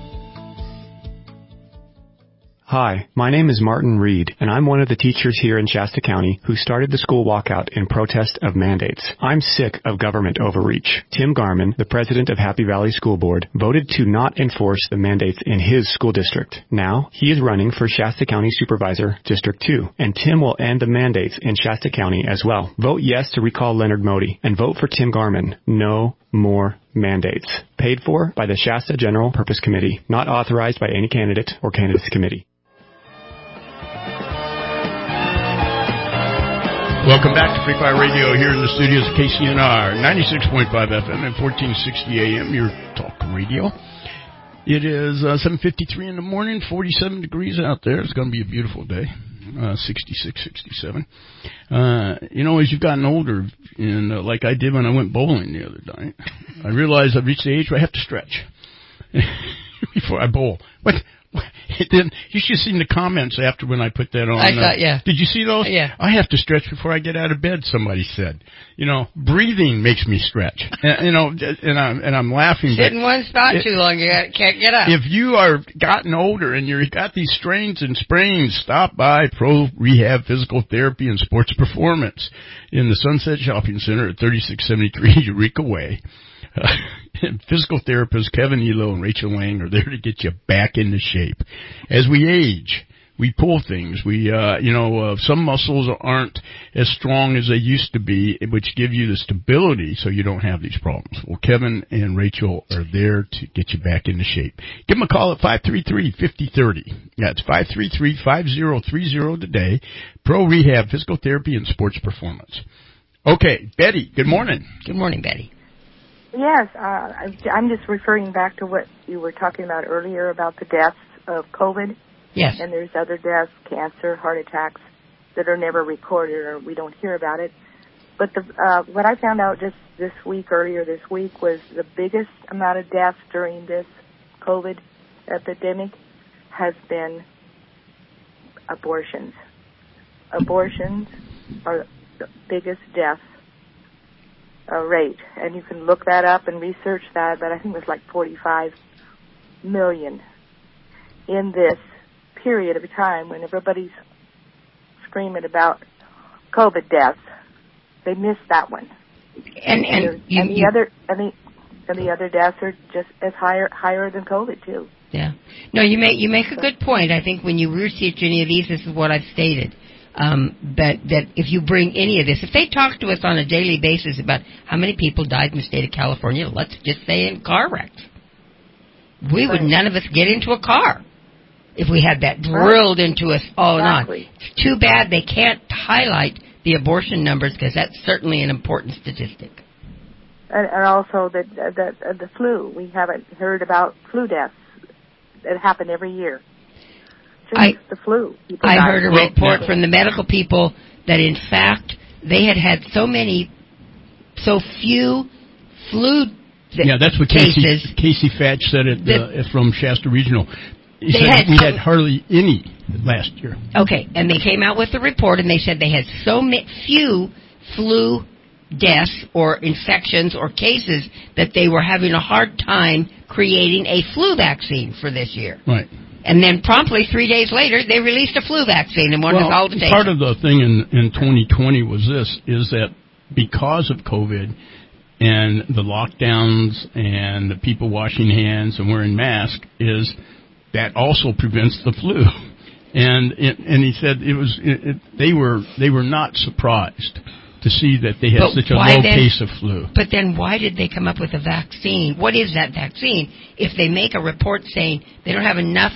Hi, my name is Martin Reed, and I'm one of the teachers here in Shasta County who started the school walkout in protest of mandates. I'm sick of government overreach. Tim Garman, the president of Happy Valley School Board, voted to not enforce the mandates in his school district. Now, he is running for Shasta County Supervisor, District 2, and Tim will end the mandates in Shasta County as well. Vote yes to recall Leonard Modi, and vote for Tim Garman. No more mandates. Paid for by the Shasta General Purpose Committee, not authorized by any candidate or candidates committee. Welcome back to Free Fire Radio here in the studios of KCNR, 96.5 FM and 1460 AM, your talk radio. It is 7:53 in the morning, 47 degrees out there. It's going to be a beautiful day, 66, 67. As you've gotten older, and like I did when I went bowling the other night, I realized I've reached the age where I have to stretch before I bowl. What? Then you should have seen the comments after when I put that on. I thought, yeah. Did you see those? Yeah. I have to stretch before I get out of bed, somebody said. Breathing makes me stretch. And I'm laughing. Sit in one spot too long, you can't get up. If you are gotten older and you've got these strains and sprains, stop by Pro Rehab Physical Therapy and Sports Performance in the Sunset Shopping Center at 3673 Eureka Way. Physical therapists Kevin Elo and Rachel Lang are there to get you back into shape. As we age, we pull things. Some muscles aren't as strong as they used to be, which give you the stability so you don't have these problems. Well, Kevin and Rachel are there to get you back into shape. Give them a call at 533-5030. That's 533-5030 today. Pro Rehab Physical Therapy and Sports Performance. Okay, Betty, good morning. Good morning, Betty. Yes, I'm just referring back to what you were talking about earlier about the deaths of COVID. Yes. And there's other deaths, cancer, heart attacks, that are never recorded or we don't hear about it. But what I found out just earlier this week, was the biggest amount of deaths during this COVID epidemic has been abortions. Abortions are the biggest death rate. And you can look that up and research that, but I think it was like 45 million in this period of time when everybody's screaming about COVID deaths. They missed that one. And the other deaths are just as higher than COVID too. Yeah. No, you make a good point. I think when you research any of these, this is what I've stated. That if you bring any of this, if they talk to us on a daily basis about how many people died in the state of California, let's just say in car wrecks, none of us get into a car if we had that drilled into us all and on. It's too bad they can't highlight the abortion numbers, because that's certainly an important statistic. And also the flu. We haven't heard about flu deaths that happen every year. The flu. I heard a report from the medical people that, in fact, they had so few flu that's what cases. Casey Fatch said from Shasta Regional. He said we had hardly any last year. Okay, and they came out with a report, and they said they had so few flu deaths or infections or cases that they were having a hard time creating a flu vaccine for this year. Right. And then promptly 3 days later, they released a flu vaccine and wanted us all to take it. Part of the thing in 2020 was is that because of COVID and the lockdowns and the people washing hands and wearing masks, that also prevents the flu. And he said they were not surprised to see that they had such a low case of flu. But then why did they come up with a vaccine? What is that vaccine if they make a report saying they don't have enough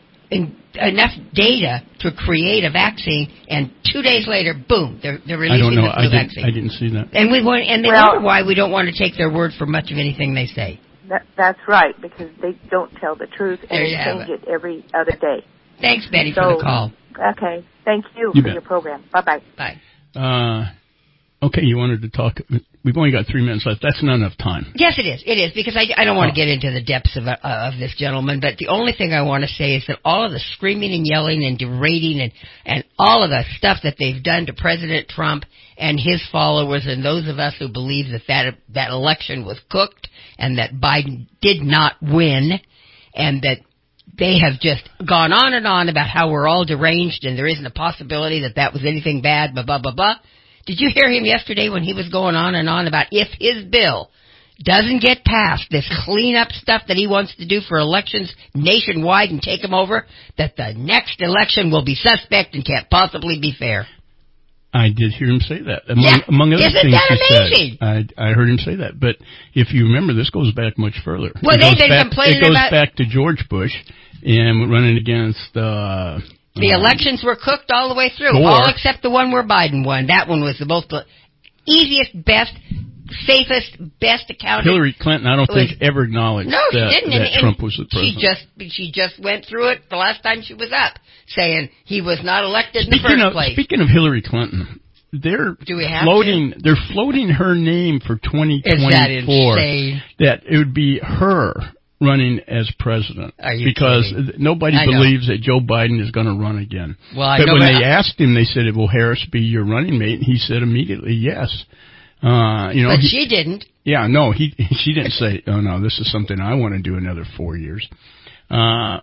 data to create a vaccine, and 2 days later, boom, they're releasing the flu vaccine? I didn't see that. And they wonder why we don't want to take their word for much of anything they say. That's right, because they don't tell the truth and they change it every other day. Thanks, Betty, for the call. Okay, thank you for your program. Bye-bye. Bye. Okay, you wanted to talk. We've only got 3 minutes left. That's not enough time. Yes, it is. It is, because I don't want to get into the depths of this gentleman, but the only thing I want to say is that all of the screaming and yelling and berating and all of the stuff that they've done to President Trump and his followers and those of us who believe that election was cooked and that Biden did not win and that they have just gone on and on about how we're all deranged and there isn't a possibility that was anything bad, blah, blah, blah, blah. Did you hear him yesterday when he was going on and on about if his bill doesn't get passed, this cleanup stuff that he wants to do for elections nationwide and take them over, that the next election will be suspect and can't possibly be fair? I did hear him say that. Among other Isn't things that amazing? he said. I heard him say that. But if you remember, this goes back much further. Well, they've been complaining about... It goes back to George Bush and running against... the elections were cooked all the way through, all except the one where Biden won. That one was the easiest, best, safest, best accounted. Hillary Clinton, I don't think, ever acknowledged that Trump was the president. She just went through it the last time she was up, saying he was not elected in the first place. Speaking of Hillary Clinton, they're floating her name for 2024. Is that insane? That it would be her running as president, because nobody believes that Joe Biden is going to run again. Well, but when they asked him, they said, "Will Harris be your running mate?" And he said immediately, "Yes." But she didn't. Yeah, no, she didn't say, "Oh no, this is something I want to do another 4 years." Hillary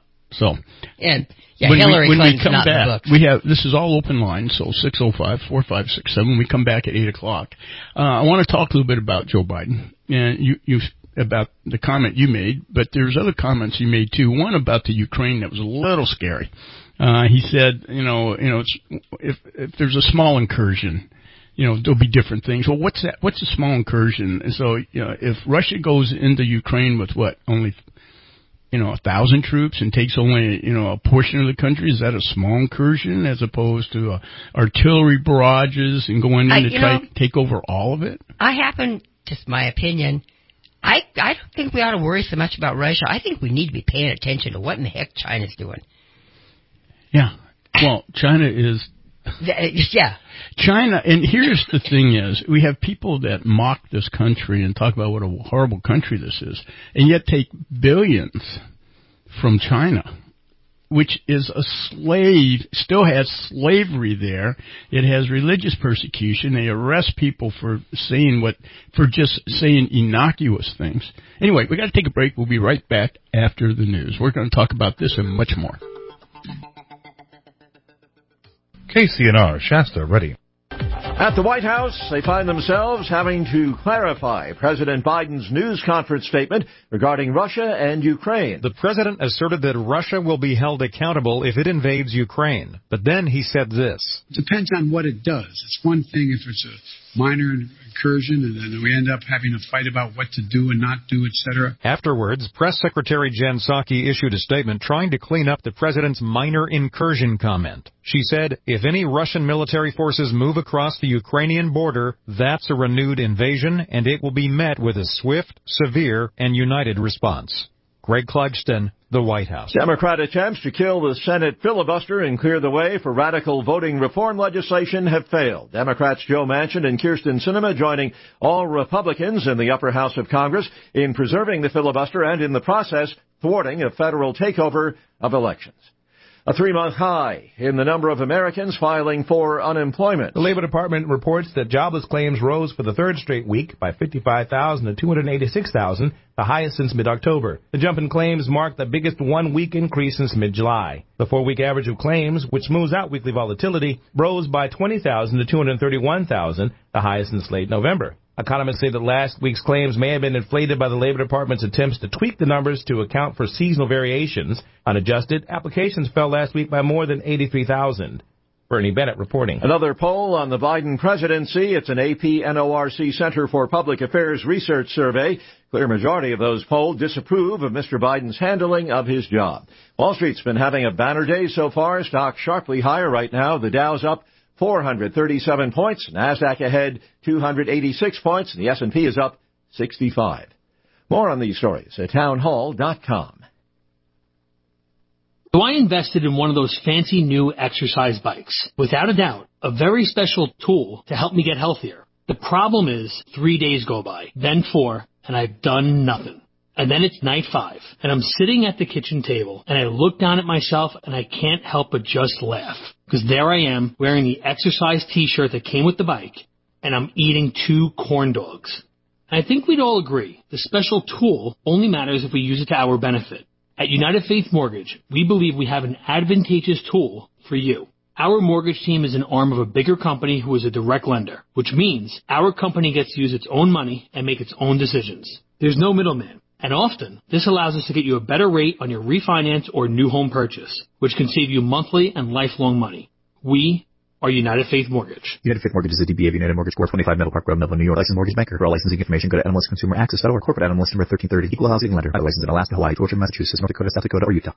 Clinton's not in the books. This is all open line, so 605-4567. When we come back at 8:00, I want to talk a little bit about Joe Biden, and you about the comment you made, but there's other comments you made too. One about the Ukraine that was a little scary. He said, if there's a small incursion, there'll be different things. Well, what's that? What's a small incursion? And so, if Russia goes into Ukraine with only 1,000 troops and takes only, a portion of the country, is that a small incursion as opposed to artillery barrages and going in to try to take over all of it? Just my opinion, I don't think we ought to worry so much about Russia. I think we need to be paying attention to what in the heck China's doing. Well, China is... Yeah. China, and here's the thing is, we have people that mock this country and talk about what a horrible country this is, and yet take billions from China, which is a slave, still has slavery there. It has religious persecution. They arrest people for just saying innocuous things. Anyway, we got to take a break. We'll be right back after the news. We're going to talk about this and much more. KCNR, Shasta, ready. At the White House, they find themselves having to clarify President Biden's news conference statement regarding Russia and Ukraine. The president asserted that Russia will be held accountable if it invades Ukraine. But then he said this. It depends on what it does. It's one thing if it's a minor incursion and then we end up having a fight about what to do and not do, etc. Afterwards, Press Secretary Jen Psaki issued a statement trying to clean up the president's minor incursion comment. She said, if any Russian military forces move across the Ukrainian border, that's a renewed invasion, and it will be met with a swift, severe, and united response. Greg Clugston, the White House. Democrat attempts to kill the Senate filibuster and clear the way for radical voting reform legislation have failed. Democrats Joe Manchin and Kyrsten Sinema joining all Republicans in the upper house of Congress in preserving the filibuster and in the process thwarting a federal takeover of elections. A 3-month high in the number of Americans filing for unemployment. The Labor Department reports that jobless claims rose for the third straight week by 55,000 to 286,000, the highest since mid-October. The jump in claims marked the biggest one-week increase since mid-July. The 4-week average of claims, which smooths out weekly volatility, rose by 20,000 to 231,000, the highest since late November. Economists say that last week's claims may have been inflated by the Labor Department's attempts to tweak the numbers to account for seasonal variations. Unadjusted, applications fell last week by more than 83,000. Bernie Bennett reporting. Another poll on the Biden presidency. It's an AP-NORC Center for Public Affairs research survey. Clear majority of those polled disapprove of Mr. Biden's handling of his job. Wall Street's been having a banner day so far. Stock sharply higher right now. The Dow's up 437 points, NASDAQ ahead 286 points, and the S&P is up 65. More on these stories at townhall.com. So I invested in one of those fancy new exercise bikes. Without a doubt, a very special tool to help me get healthier. The problem is 3 days go by, then 4, and I've done nothing. And then it's night 5, and I'm sitting at the kitchen table, and I look down at myself, and I can't help but just laugh. Because there I am, wearing the exercise t-shirt that came with the bike, and I'm eating 2 corn dogs. And I think we'd all agree, the special tool only matters if we use it to our benefit. At United Faith Mortgage, we believe we have an advantageous tool for you. Our mortgage team is an arm of a bigger company who is a direct lender, which means our company gets to use its own money and make its own decisions. There's no middleman. And often, this allows us to get you a better rate on your refinance or new home purchase, which can save you monthly and lifelong money. We are United Faith Mortgage. United Faith Mortgage is a DBA of United Mortgage Corp. 25 Middle Park Road, Melville, New York. Licensed mortgage banker. For all licensing information, go to NMLS Consumer Access Federal or Corporate NMLS number 1330. Equal housing lender. By license in Alaska, Hawaii, Georgia, Massachusetts, North Dakota, South Dakota, or Utah.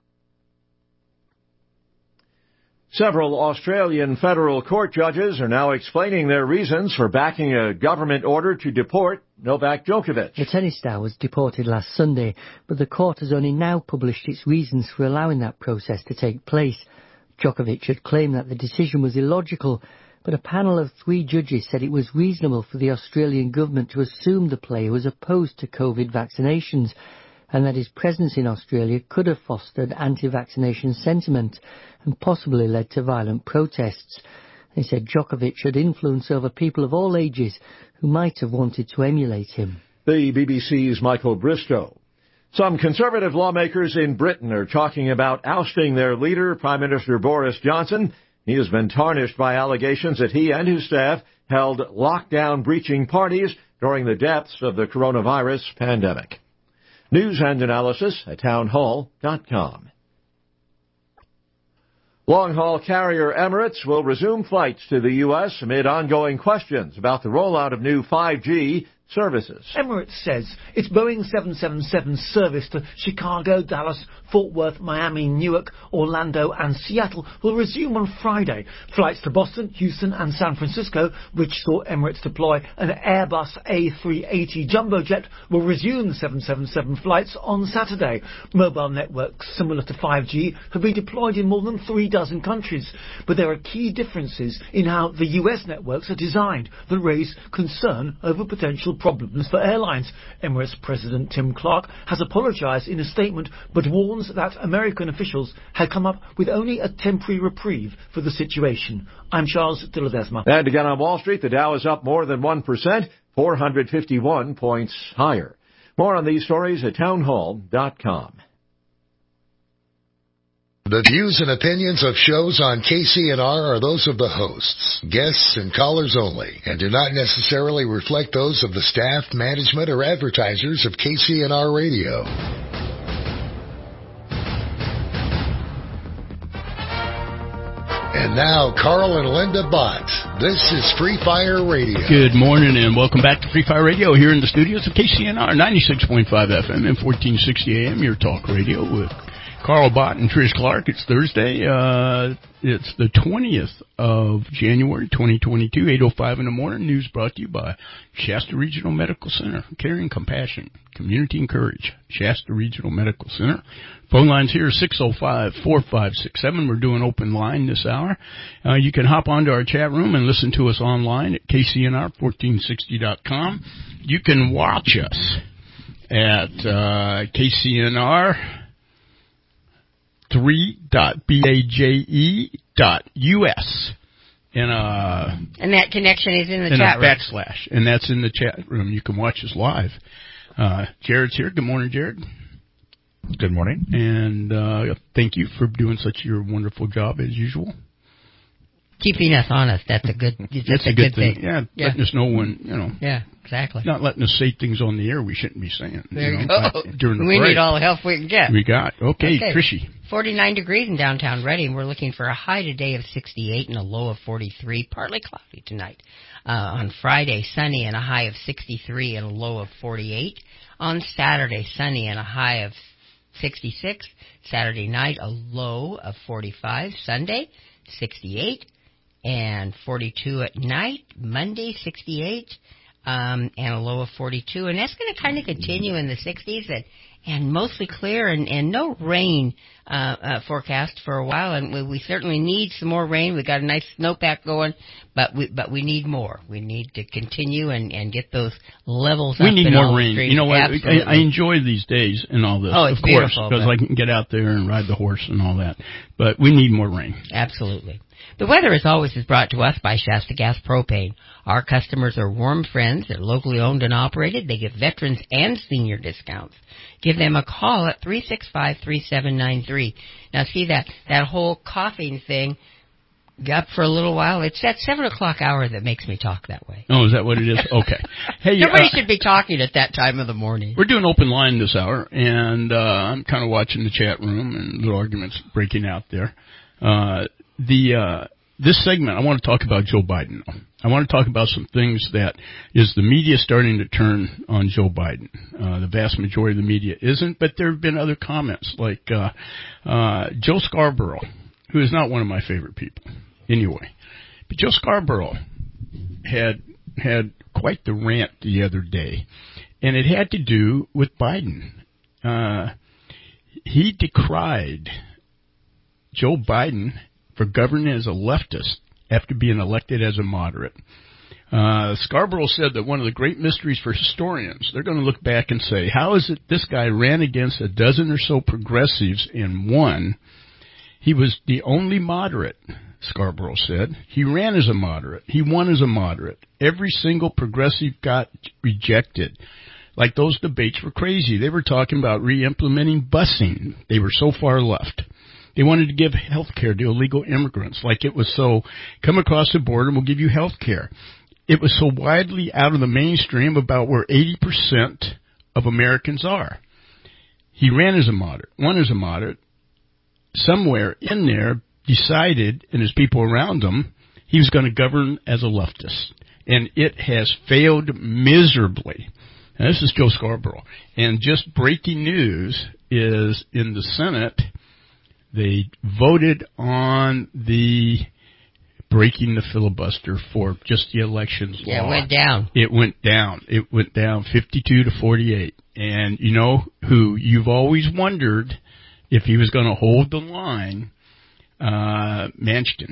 Several Australian federal court judges are now explaining their reasons for backing a government order to deport Novak Djokovic. The tennis star was deported last Sunday, but the court has only now published its reasons for allowing that process to take place. Djokovic had claimed that the decision was illogical, but a panel of 3 judges said it was reasonable for the Australian government to assume the player was opposed to COVID vaccinations, and that his presence in Australia could have fostered anti-vaccination sentiment and possibly led to violent protests. They said Djokovic had influence over people of all ages who might have wanted to emulate him. The BBC's Michael Bristow. Some Conservative lawmakers in Britain are talking about ousting their leader, Prime Minister Boris Johnson. He has been tarnished by allegations that he and his staff held lockdown-breaching parties during the depths of the coronavirus pandemic. News and analysis at townhall.com. Long-haul carrier Emirates will resume flights to the U.S. amid ongoing questions about the rollout of new 5G services. Emirates says its Boeing 777 service to Chicago, Dallas, Fort Worth, Miami, Newark, Orlando and Seattle will resume on Friday. Flights to Boston, Houston and San Francisco, which saw Emirates deploy an Airbus A380 jumbo jet, will resume the 777 flights on Saturday. Mobile networks similar to 5G have been deployed in more than 36 countries, but there are key differences in how the US networks are designed that raise concern over potential problems for airlines. Emirates President Tim Clark has apologised in a statement but warns that American officials had come up with only a temporary reprieve for the situation. I'm Charles de Ledesma. And again on Wall Street, the Dow is up more than 1%, 451 points higher. More on these stories at townhall.com. The views and opinions of shows on KCNR are those of the hosts, guests, and callers only, and do not necessarily reflect those of the staff, management, or advertisers of KCNR Radio. And now, Carl and Linda Bott. This is Free Fire Radio. Good morning and welcome back to Free Fire Radio here in the studios of KCNR 96.5 FM and 1460 AM, your talk radio with Carl Bott and Trish Clark. It's Thursday. It's the 20th of January, 2022, 8:05 in the morning. News brought to you by Shasta Regional Medical Center. Caring, compassion, community, and courage. Shasta Regional Medical Center. Phone lines here, 605-4567. We're doing open line this hour. You can hop onto our chat room and listen to us online at KCNR1460.com. You can watch us at KCNR 3.baje.us. And that connection is in the chat room. / and that's in the chat room. You can watch us live. Jared's here. Good morning, Jared. Good morning. And thank you for doing such your wonderful job as usual. Keeping us honest. That's a good thing. Yeah, letting us know when, Yeah, exactly. Not letting us say things on the air we shouldn't be saying. There you go. During the we break. need all the help we can get. We got. Okay, Trishy. 49 degrees in downtown Reading. We're looking for a high today of 68 and a low of 43. Partly cloudy tonight. On Friday, sunny and a high of 63 and a low of 48. On Saturday, sunny and a high of 66. Saturday night, a low of 45. Sunday, 68 and 42 at night. Monday, 68 and a low of 42. And that's going to kind of continue in the 60s and mostly clear and no rain forecast for a while. And we certainly need some more rain. We got a nice snowpack going, but we need more. We need to continue and get those levels up. We need more rain. Streets. You know what? I enjoy these days and all this, of course, because I can get out there and ride the horse and all that. But we need more rain. Absolutely. The weather, as always, is brought to us by Shasta Gas Propane. Our customers are warm friends. They're locally owned and operated. They give veterans and senior discounts. Give them a call at 365-3793. Now, see that whole coughing thing up for a little while? It's that 7 o'clock hour that makes me talk that way. Oh, is that what it is? Okay. Hey, nobody should be talking at that time of the morning. We're doing open line this hour, and I'm kind of watching the chat room and little arguments breaking out there. This segment, I want to talk about Joe Biden. I want to talk about some things that is the media starting to turn on Joe Biden. The vast majority of the media isn't, but there have been other comments like Joe Scarborough, who is not one of my favorite people anyway. But Joe Scarborough had quite the rant the other day, and it had to do with Biden. He decried Joe Biden for governing as a leftist after being elected as a moderate. Scarborough said that one of the great mysteries for historians, they're going to look back and say, how is it this guy ran against a dozen or so progressives and won? He was the only moderate, Scarborough said. He ran as a moderate. He won as a moderate. Every single progressive got rejected. Like those debates were crazy. They were talking about re-implementing busing. They were so far left. They wanted to give health care to illegal immigrants, like it was so, come across the border and we'll give you health care. It was so widely out of the mainstream about where 80% of Americans are. He ran as a moderate, won as a moderate. Somewhere in there decided, and his people around him, he was going to govern as a leftist. and it has failed miserably. Now, this is Joe Scarborough. And just breaking news is in the Senate, they voted on the breaking the filibuster for just the elections law. Yeah, it went down. It went down. It went down 52 to 48. And you know who you've always wondered if he was going to hold the line, Manchin.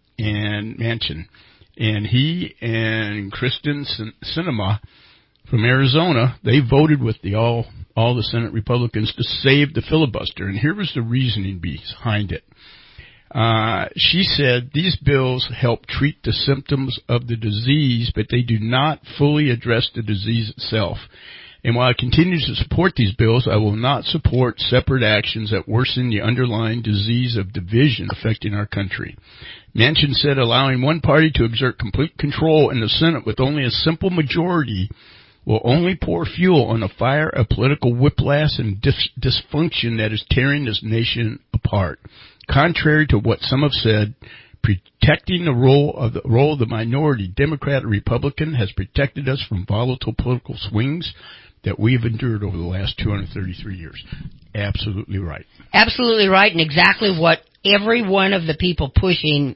And he and Kristen Sinema from Arizona, they voted with all the Senate Republicans to save the filibuster. And here was the reasoning behind it. She said these bills help treat the symptoms of the disease, but they do not fully address the disease itself. And while I continue to support these bills, I will not support separate actions that worsen the underlying disease of division affecting our country. Manchin said allowing one party to exert complete control in the Senate with only a simple majority will only pour fuel on a fire of political whiplash and dysfunction that is tearing this nation apart. Contrary to what some have said, protecting the role of the minority, Democrat or Republican, has protected us from volatile political swings that we've endured over the last 233 years. Absolutely right. Absolutely right, and exactly what every one of the people pushing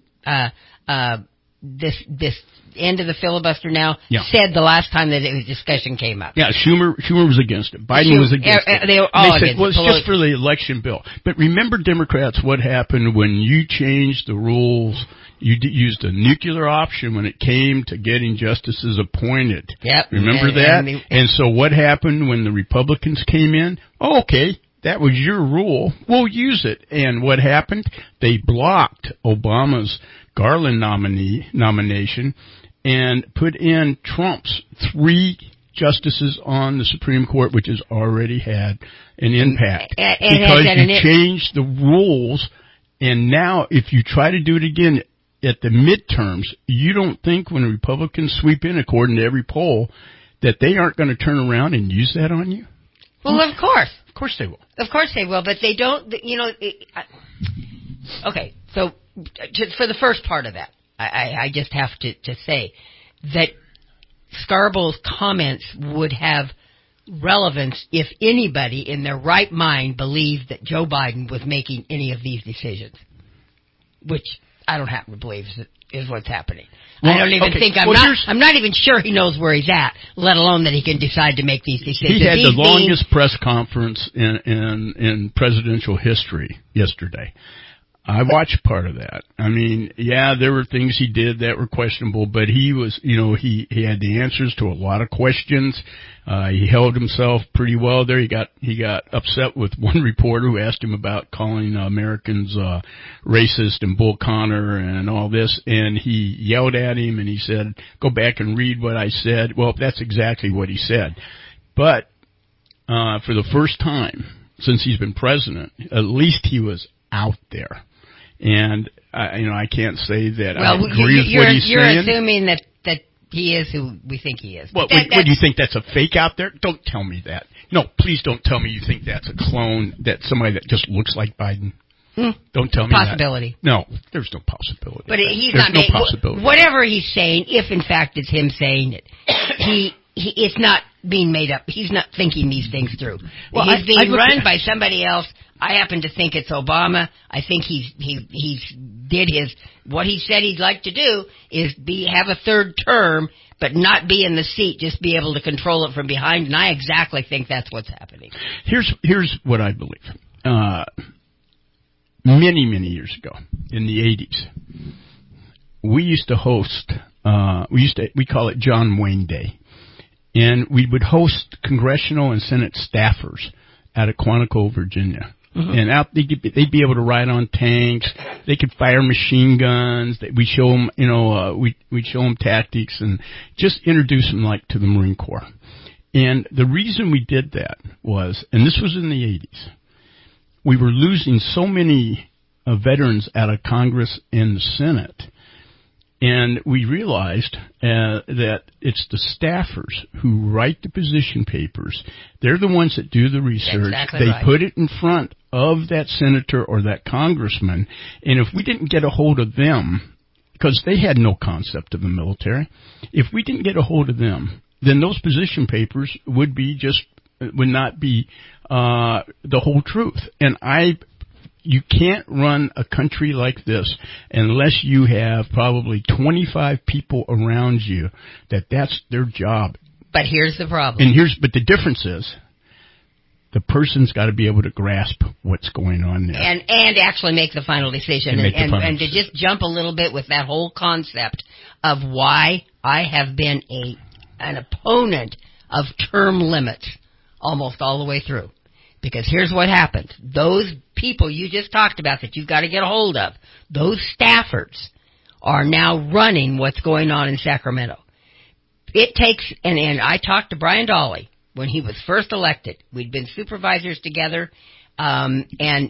this end of the filibuster now said the last time that the discussion came up. Yeah, Schumer was against it. Biden was against it. They were all against it. Well, it's just for the election bill. But remember, Democrats, what happened when you changed the rules? You used a nuclear option when it came to getting justices appointed. Yep. Remember that? And so what happened when the Republicans came in? Oh, okay. That was your rule. We'll use it. And what happened? They blocked Obama's Garland nomination and put in Trump's 3 justices on the Supreme Court, which has already had an impact. Because you changed the rules, and now if you try to do it again at the midterms, you don't think when Republicans sweep in, according to every poll, that they aren't going to turn around and use that on you? Well, of course. Of course they will. Of course they will, but they don't, okay, so for the first part of that, I just have to say that Scarborough's comments would have relevance if anybody in their right mind believed that Joe Biden was making any of these decisions, which I don't happen to believe is what's happening. Well, I don't even think I'm not even sure he knows where he's at, let alone that he can decide to make these decisions. He had the longest press conference in presidential history yesterday. I watched part of that. I mean, yeah, there were things he did that were questionable, but he was, he had the answers to a lot of questions. He held himself pretty well there. He got upset with one reporter who asked him about calling Americans racist and Bull Connor and all this, and he yelled at him and he said, "Go back and read what I said." Well, that's exactly what he said. But for the first time since he's been president, at least he was out there. And I can't say that I agree with what he's saying. You're assuming that he is who we think he is. What do you think? That's a fake out there? Don't tell me that. No, please don't tell me you think that's a clone, that somebody that just looks like Biden. Don't tell me possibility. That. No, there's no possibility. But he's not making possibility. Whatever he's saying, if in fact it's him saying it, it's not being made up. He's not thinking these things through. Well, he's being run by somebody else. I happen to think it's Obama. I think he's did what he said he'd like to do is have a third term, but not be in the seat, just be able to control it from behind. And I exactly think that's what's happening. Here's what I believe. Many years ago, in the 80s, we used to host. We call it John Wayne Day, and we would host congressional and Senate staffers out of Quantico, Virginia. Mm-hmm. And out they'd be able to ride on tanks. They could fire machine guns. We show them, we'd show them tactics and just introduce them to the Marine Corps. And the reason we did that was, and this was in the 80s, we were losing so many veterans out of Congress and the Senate. And we realized that it's the staffers who write the position papers. They're the ones that do the research. Exactly they right. Put it in front of that senator or that congressman. And if we didn't get a hold of them, because they had no concept of the military. If we didn't get a hold of them, then those position papers would not be the whole truth. And you can't run a country like this unless you have probably 25 people around you that's their job. But here's the problem. But the difference is, the person's got to be able to grasp what's going on there. And actually make the final decision. And to just jump a little bit with that whole concept of why I have been an opponent of term limits almost all the way through. Because here's what happened. Those people you just talked about that you've got to get a hold of, those staffers are now running what's going on in Sacramento. It takes, and I talked to Brian Dawley when he was first elected. We'd been supervisors together, and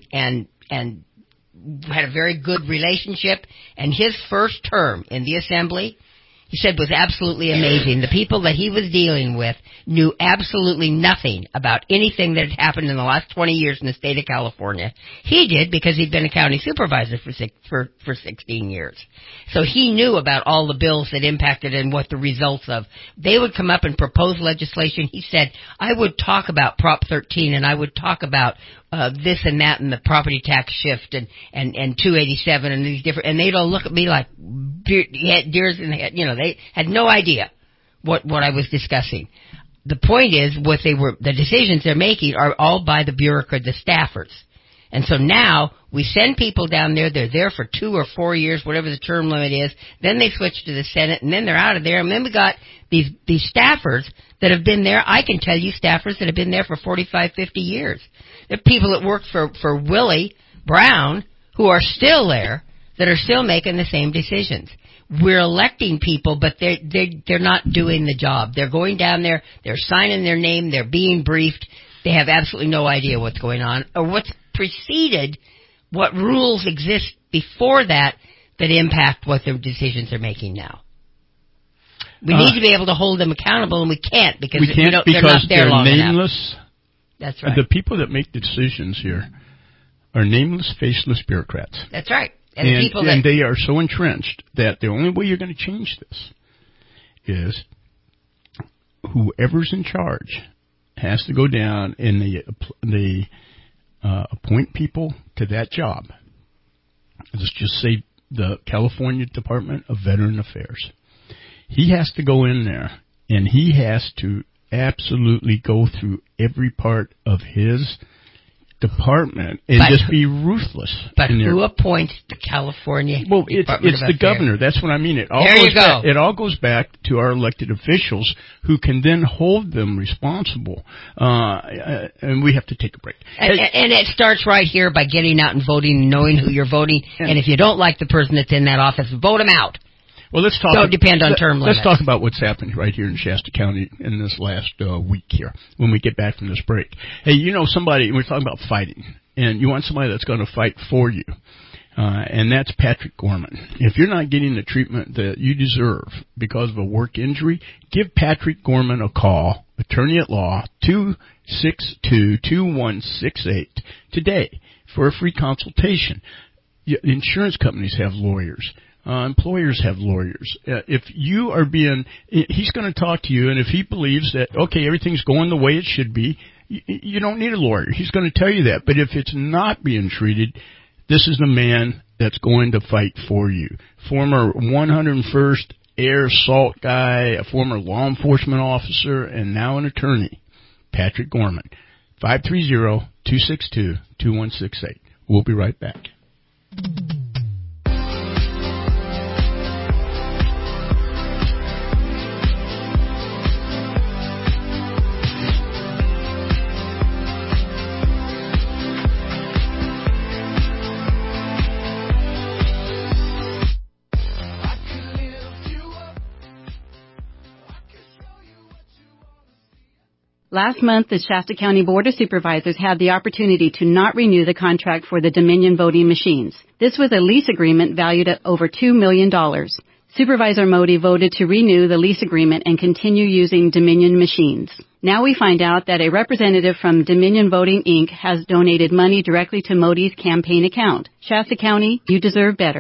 had a very good relationship. And his first term in the Assembly, he said, was absolutely amazing. The people that he was dealing with knew absolutely nothing about anything that had happened in the last 20 years in the state of California. He did because he'd been a county supervisor for 16 years. So he knew about all the bills that impacted and what the results of. They would come up and propose legislation. He said, I would talk about Prop 13 and I would talk about this and that and the property tax shift and 287 and these different, and they'd all look at me like deers in the head. You know, they had no idea what I was discussing. The point is, the decisions they're making are all by the bureaucrat, the staffers. And so now we send people down there. They're there for 2 or 4 years, whatever the term limit is. Then they switch to the Senate, and then they're out of there. And then we got these staffers that have been there. I can tell you staffers that have been there for 45, 50 years. There are people that worked for Willie Brown who are still there, that are still making the same decisions. We're electing people, but they're not doing the job. They're going down there, they're signing their name, they're being briefed. They have absolutely no idea what's going on or what's preceded, what rules exist before that impact what their decisions are making now. We need to be able to hold them accountable, and we can't because they're not there long nameless. Enough. That's right. The people that make the decisions here are nameless, faceless bureaucrats. That's right. And they are so entrenched that the only way you're going to change this is whoever's in charge has to go down and they appoint people to that job. Let's just say the California Department of Veteran Affairs. He has to go in there and he has to absolutely go through every part of his department and just be ruthless. But who appoints the California Department of It's the governor. That's what I mean. It all goes back to our elected officials who can then hold them responsible. And we have to take a break. And it starts right here by getting out and voting and knowing who you're voting. And if you don't like the person that's in that office, vote him out. Well, let's talk. Don't depend on term limits. Let's talk about what's happened right here in Shasta County in this last week here when we get back from this break. Hey, we're talking about fighting, and you want somebody that's going to fight for you, and that's Patrick Gorman. If you're not getting the treatment that you deserve because of a work injury, give Patrick Gorman a call, attorney at law, 262-2168 today for a free consultation. Insurance companies have lawyers. Employers have lawyers. If you are he's going to talk to you, and if he believes that, okay, everything's going the way it should be, you don't need a lawyer. He's going to tell you that. But if it's not being treated, this is the man that's going to fight for you. Former 101st Air Assault guy, a former law enforcement officer, and now an attorney, Patrick Gorman. 530-262-2168. We'll be right back. Last month, the Shasta County Board of Supervisors had the opportunity to not renew the contract for the Dominion voting machines. This was a lease agreement valued at over $2 million. Supervisor Modi voted to renew the lease agreement and continue using Dominion machines. Now we find out that a representative from Dominion Voting, Inc. has donated money directly to Modi's campaign account. Shasta County, you deserve better.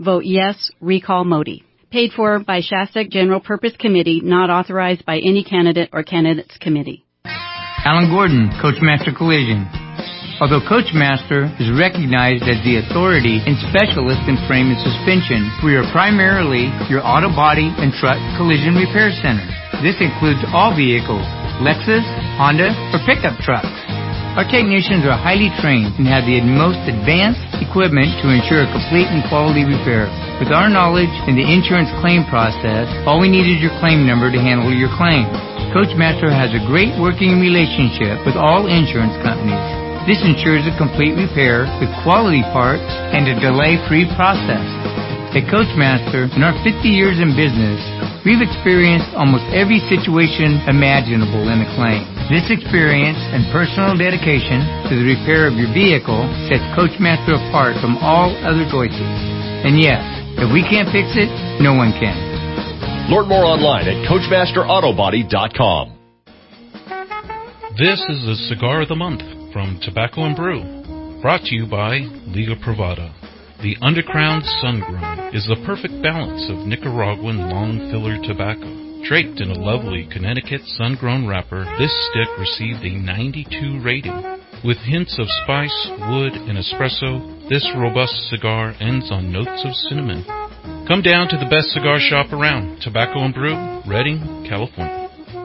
Vote yes, recall Modi. Paid for by Shasta General Purpose Committee, not authorized by any candidate or candidates committee. Alan Gordon, Coachmaster Collision. Although Coachmaster is recognized as the authority and specialist in frame and suspension, we are primarily your auto body and truck collision repair center. This includes all vehicles, Lexus, Honda, or pickup trucks. Our technicians are highly trained and have the most advanced equipment to ensure a complete and quality repair. With our knowledge in the insurance claim process, all we need is your claim number to handle your claim. Coachmaster has a great working relationship with all insurance companies. This ensures a complete repair with quality parts and a delay-free process. At Coachmaster, in our 50 years in business, we've experienced almost every situation imaginable in a claim. This experience and personal dedication to the repair of your vehicle sets Coachmaster apart from all other choices. And yes, if we can't fix it, no one can. Learn more online at CoachmasterAutobody.com. This is the Cigar of the Month from Tobacco and Brew, brought to you by Liga Privada. The Undercrown Sun-Grown is the perfect balance of Nicaraguan long filler tobacco. Draped in a lovely Connecticut sun-grown wrapper, this stick received a 92 rating. With hints of spice, wood, and espresso, this robust cigar ends on notes of cinnamon. Come down to the best cigar shop around, Tobacco and Brew, Redding, California.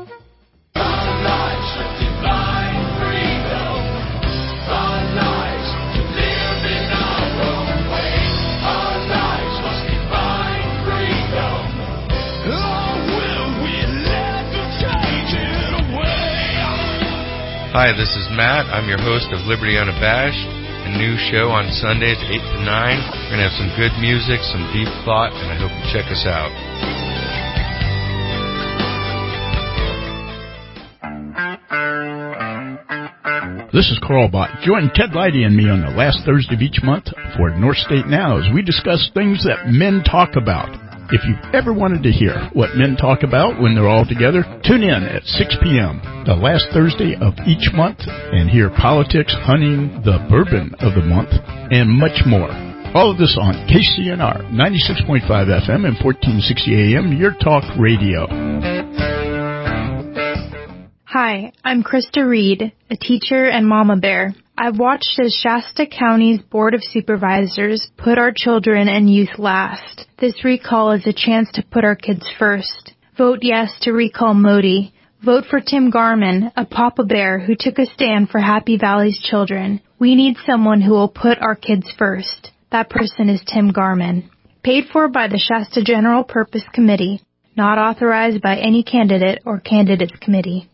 Hi, this is Matt. I'm your host of Liberty Unabashed, a new show on Sundays 8 to 9. We're going to have some good music, some deep thought, and I hope you check us out. This is Carl Bott. Join Ted Leidy and me on the last Thursday of each month for North State Now as we discuss things that men talk about. If you've ever wanted to hear what men talk about when they're all together, tune in at 6 p.m. the last Thursday of each month and hear politics, hunting, the bourbon of the month, and much more. All of this on KCNR 96.5 FM and 1460 AM, Your Talk Radio. Hi, I'm Krista Reed, a teacher and mama bear. I've watched as Shasta County's Board of Supervisors put our children and youth last. This recall is a chance to put our kids first. Vote yes to recall Modi. Vote for Tim Garman, a papa bear who took a stand for Happy Valley's children. We need someone who will put our kids first. That person is Tim Garman. Paid for by the Shasta General Purpose Committee. Not authorized by any candidate or candidates committee.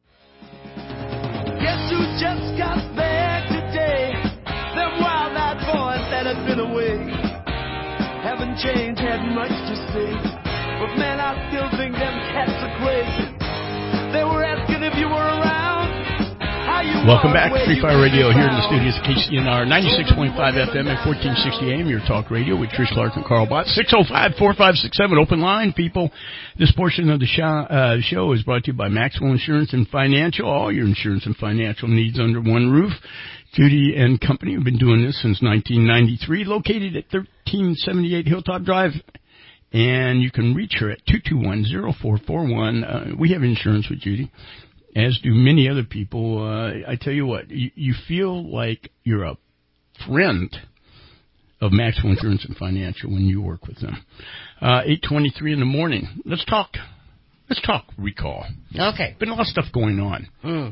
Guess who just got back today? Them wild-eyed boys that had been away haven't changed, had much to say. But man, I still think them cats are crazy. They were asking if you were around. Welcome back to Free Fire Radio here in the studios of KCNR 96.5 FM and 1460 AM, Your Talk Radio with Trish Clark and Carl Bott. 605-4567, open line, people. This portion of the show is brought to you by Maxwell Insurance and Financial. All your insurance and financial needs under one roof. Judy and Company have been doing this since 1993, located at 1378 Hilltop Drive. And you can reach her at 221-0441. We have insurance with Judy, as do many other people. I tell you what, you feel like you're a friend of Maxwell Insurance and Financial when you work with them. 8:23 in the morning. Let's talk recall. Okay. Been a lot of stuff going on.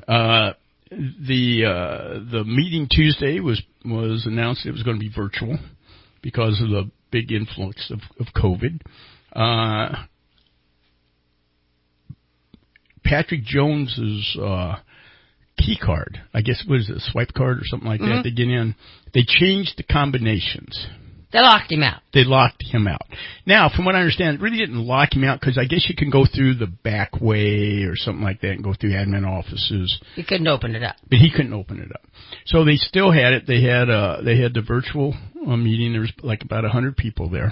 The meeting Tuesday was announced it was going to be virtual because of the big influx of COVID. Patrick Jones's key card, I guess, what is it, a swipe card or something like that, to get in. They changed the combinations. They locked him out. They locked him out. Now, from what I understand, it really didn't lock him out because I guess you can go through the back way or something like that and go through admin offices. He couldn't open it up. But he couldn't open it up. So they still had it. They had the virtual meeting. There was like about 100 people there.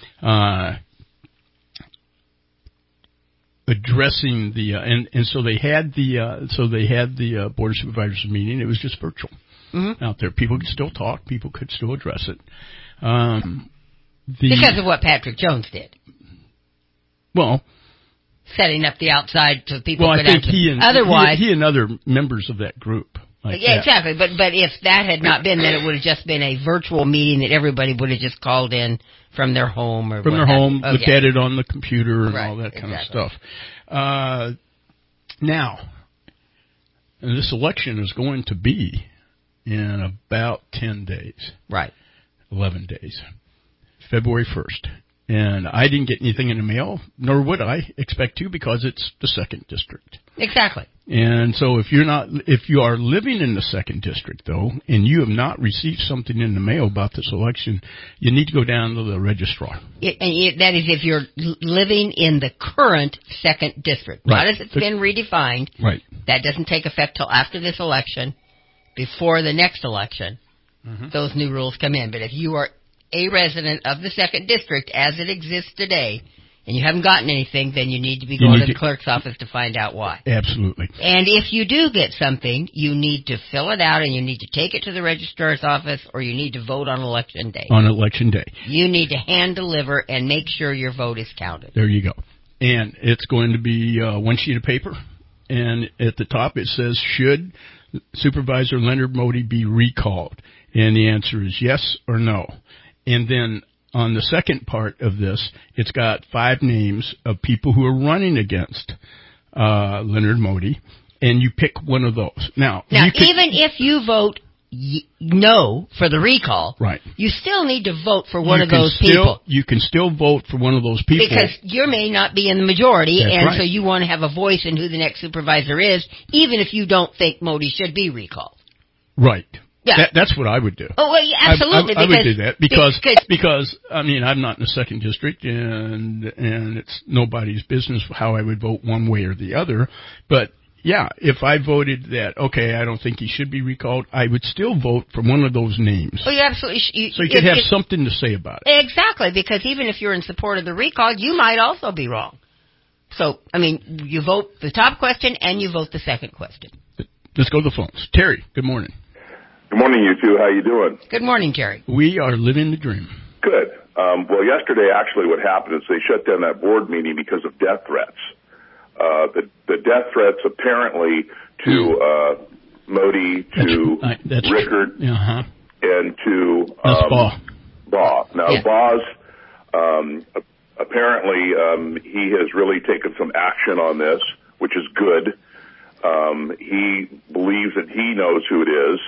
Addressing the and so they had the Board of Supervisors meeting. It was just virtual out there. People could still talk. People could still address it. Because of what Patrick Jones did. Well, setting up the outside so people could I think otherwise he and other members of that group. Exactly. But if that had not been, then it would have just been a virtual meeting that everybody would have just called in from their home or looked at it on the computer and all that kind of stuff. Now, this election is going to be in about 10 days. Right. 11 days. February 1st. And I didn't get anything in the mail, nor would I expect to, because it's the 2nd District. Exactly. And so if you are living in the 2nd District, though, and you have not received something in the mail about this election, you need to go down to the registrar. That is if you're living in the current 2nd District. Right. Not as it's been redefined. Right. That doesn't take effect till after this election, before the next election. Mm-hmm. Those new rules come in. But if you are a resident of the 2nd District as it exists today, and you haven't gotten anything, then you need to be going to the clerk's office to find out why. Absolutely. And if you do get something, you need to fill it out and you need to take it to the registrar's office, or you need to vote on Election Day. On Election Day. You need to hand deliver and make sure your vote is counted. There you go. And it's going to be one sheet of paper, and at the top it says, should Supervisor Leonard Modi be recalled? And the answer is yes or no. And then on the second part of this, it's got 5 names of people who are running against Leonard Modi, and you pick one of those. Now even if you vote no for the recall, right, you still need to vote for one of those people. You can still vote for one of those people. Because you may not be in the majority, That's so you want to have a voice in who the next supervisor is, even if you don't think Modi should be recalled. Right. Yeah. That's what I would do. Oh, well, yeah, absolutely. I would do that because I mean, I'm not in the 2nd District, and it's nobody's business how I would vote one way or the other. But yeah, if I voted that, okay, I don't think he should be recalled, I would still vote for one of those names. Oh, you absolutely. So you could have something to say about it. Exactly, because even if you're in support of the recall, you might also be wrong. So, I mean, you vote the top question and you vote the second question. Let's go to the phones. Terry, good morning. Good morning, you two. How you doing? Good morning, Terry. We are living the dream. Good. Well, yesterday, actually, what happened is they shut down that board meeting because of death threats. The death threats apparently to Modi, to Rickard, and to Baugh. Now, Baugh's apparently he has really taken some action on this, which is good. He believes that he knows who it is.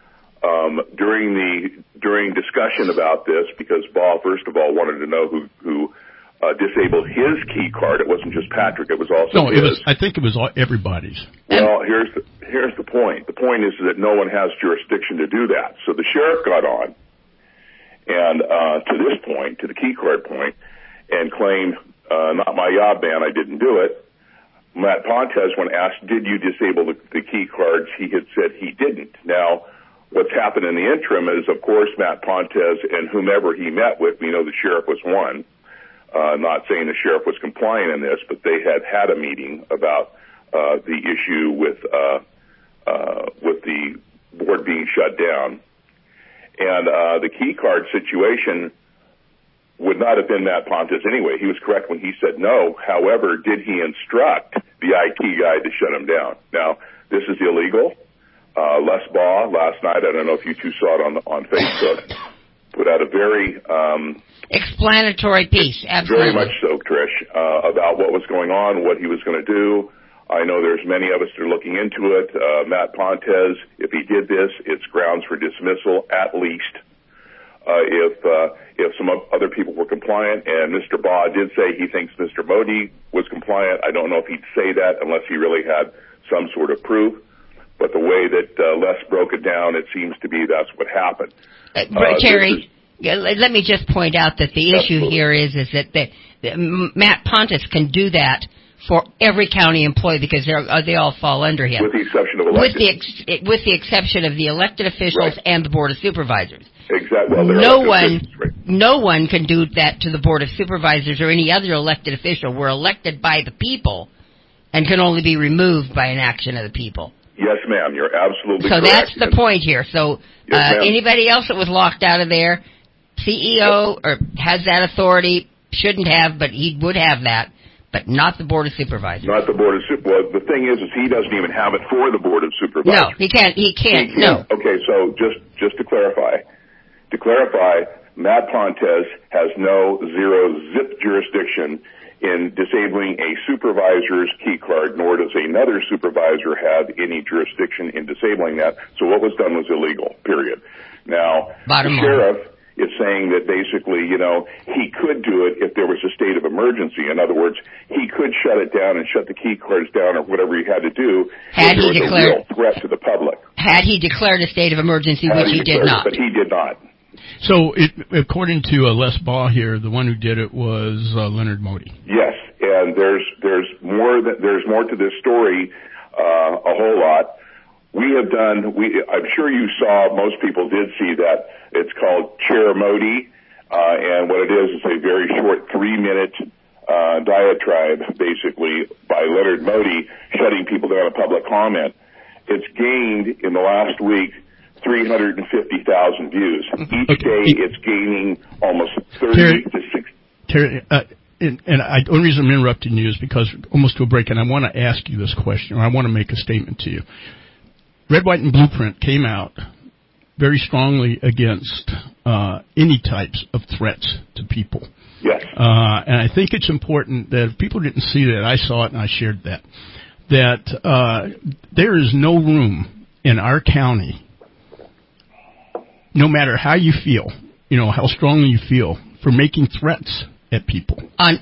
During discussion about this, because Baugh, first of all, wanted to know who disabled his key card. It wasn't just Patrick; it was also his. I think it was everybody's. Well, here's the point. The point is that no one has jurisdiction to do that. So the sheriff got on, and to this point, to the key card point, and claimed, "Not my job, man. I didn't do it." Matt Pontes, when asked, "Did you disable the key cards?" he had said he didn't. Now, what's happened in the interim is, of course, Matt Pontes and whomever he met with, we know the sheriff was one, not saying the sheriff was compliant in this, but they had a meeting about the issue with the board being shut down. And the key card situation would not have been Matt Pontes anyway. He was correct when he said no. However, did he instruct the IT guy to shut him down? Now, this is illegal. Les Baugh last night, I don't know if you two saw it on Facebook, put out a very explanatory piece, absolutely. Very much so, Trish, about what was going on, what he was going to do. I know there's many of us that are looking into it. Matt Pontes, if he did this, it's grounds for dismissal at least. If some other people were compliant, and Mr. Baugh did say he thinks Mr. Modi was compliant, I don't know if he'd say that unless he really had some sort of proof. But the way that Les broke it down, it seems to be that's what happened. Terry, let me just point out that the issue here is that Matt Pontes can do that for every county employee because they all fall under him. With the exception of elected. With the exception of the elected officials and the Board of Supervisors. Exactly. Well, no one can do that to the Board of Supervisors or any other elected official. We're elected by the people and can only be removed by an action of the people. Yes, ma'am. You're absolutely correct. So that's the point here. So anybody else that was locked out of there, CEO or has that authority, shouldn't have, but he would have that, but not the Board of Supervisors. Not the Board of Supervisors. Well, the thing is he doesn't even have it for the Board of Supervisors. No, he can't. No. Okay, so just to clarify, Matt Pontes has no zip jurisdiction in disabling a supervisor's key card, nor does another supervisor have any jurisdiction in disabling that. So what was done was illegal, period. Now, the sheriff is saying that basically, he could do it if there was a state of emergency. In other words, he could shut it down and shut the key cards down or whatever he had to do if there was a real threat to the public. Had he declared a state of emergency, which he did not. But he did not. So, according to Les Baugh here, the one who did it was Leonard Modi. Yes, and there's more to this story, a whole lot. I'm sure you saw, most people did see that. It's called Chair Modi, and what it is a very short 3-minute diatribe, basically, by Leonard Modi shutting people down in public comment. It's gained in the last week 350,000 views. Each day it's gaining almost 30 to 60. Terry, and the only reason I'm interrupting you is because we're almost to a break, and I want to ask you this question, or I want to make a statement to you. Red, White, and Blueprint came out very strongly against any types of threats to people. Yes. And I think it's important that if people didn't see that, I saw it and I shared that there is no room in our county, no matter how you feel, how strongly you feel, for making threats at people. But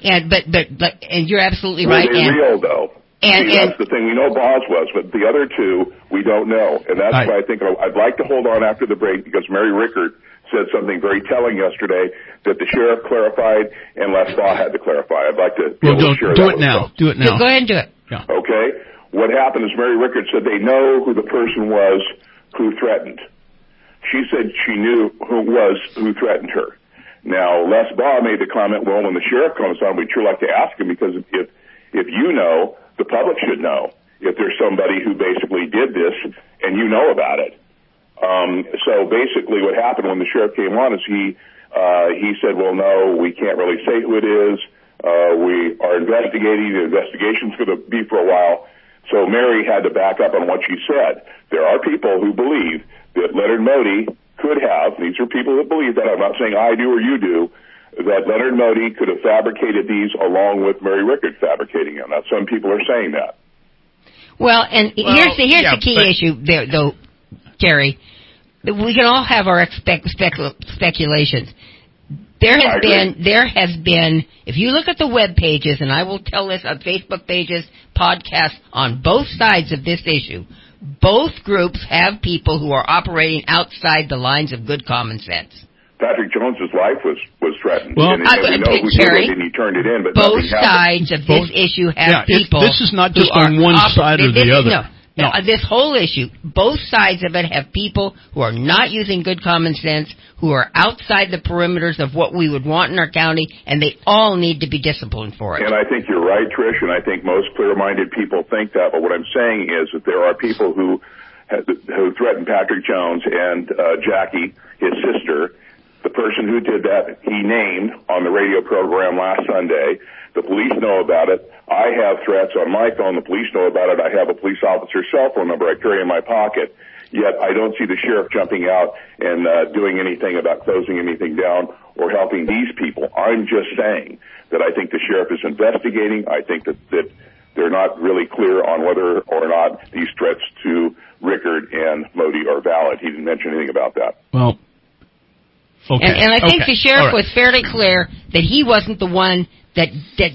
you're absolutely right. They're real, though. And that's the thing. We know Boz was, but the other two, we don't know. And that's why I think I'd like to hold on after the break, because Mary Rickard said something very telling yesterday that the sheriff clarified and Les Baugh had to clarify. I'd like to be able to share that with them. Do it now. Go ahead and do it. Yeah. Okay? What happened is Mary Rickard said they know who the person was who threatened. She said she knew who threatened her. Now, Les Baugh made the comment, well, when the sheriff comes on, we'd sure like to ask him, because if you know, the public should know if there's somebody who basically did this and you know about it. So basically what happened when the sheriff came on is he said, well, no, we can't really say who it is. We are investigating. The investigation's going to be for a while. So Mary had to back up on what she said. There are people who believe that Leonard Modi could have, these are people that believe that, I'm not saying I do or you do, that Leonard Modi could have fabricated these along with Mary Rickard fabricating them. Now, some people are saying that. Well, here's the key issue there, though, Terry. We can all have our speculations. There has been, if you look at the web pages, and I will tell this on Facebook pages, podcasts, on both sides of this issue, both groups have people who are operating outside the lines of good common sense. Patrick Jones's life was threatened. Well, and we know who did it, and he turned it in, but both sides of this issue have people. This is not just on one side or the other. No, this whole issue, both sides of it have people who are not using good common sense, who are outside the perimeters of what we would want in our county, and they all need to be disciplined for it. And I think you're right, Trish, and I think most clear-minded people think that, but what I'm saying is that there are people who threatened Patrick Jones and Jackie, his sister. The person who did that, he named on the radio program last Sunday. The police know about it. I have threats on my phone. The police know about it. I have a police officer's cell phone number I carry in my pocket. Yet I don't see the sheriff jumping out and doing anything about closing anything down or helping these people. I'm just saying that I think the sheriff is investigating. I think that they're not really clear on whether or not these threats to Rickard and Modi are valid. He didn't mention anything about that. Well, okay. And I think the sheriff was fairly clear that he wasn't the one that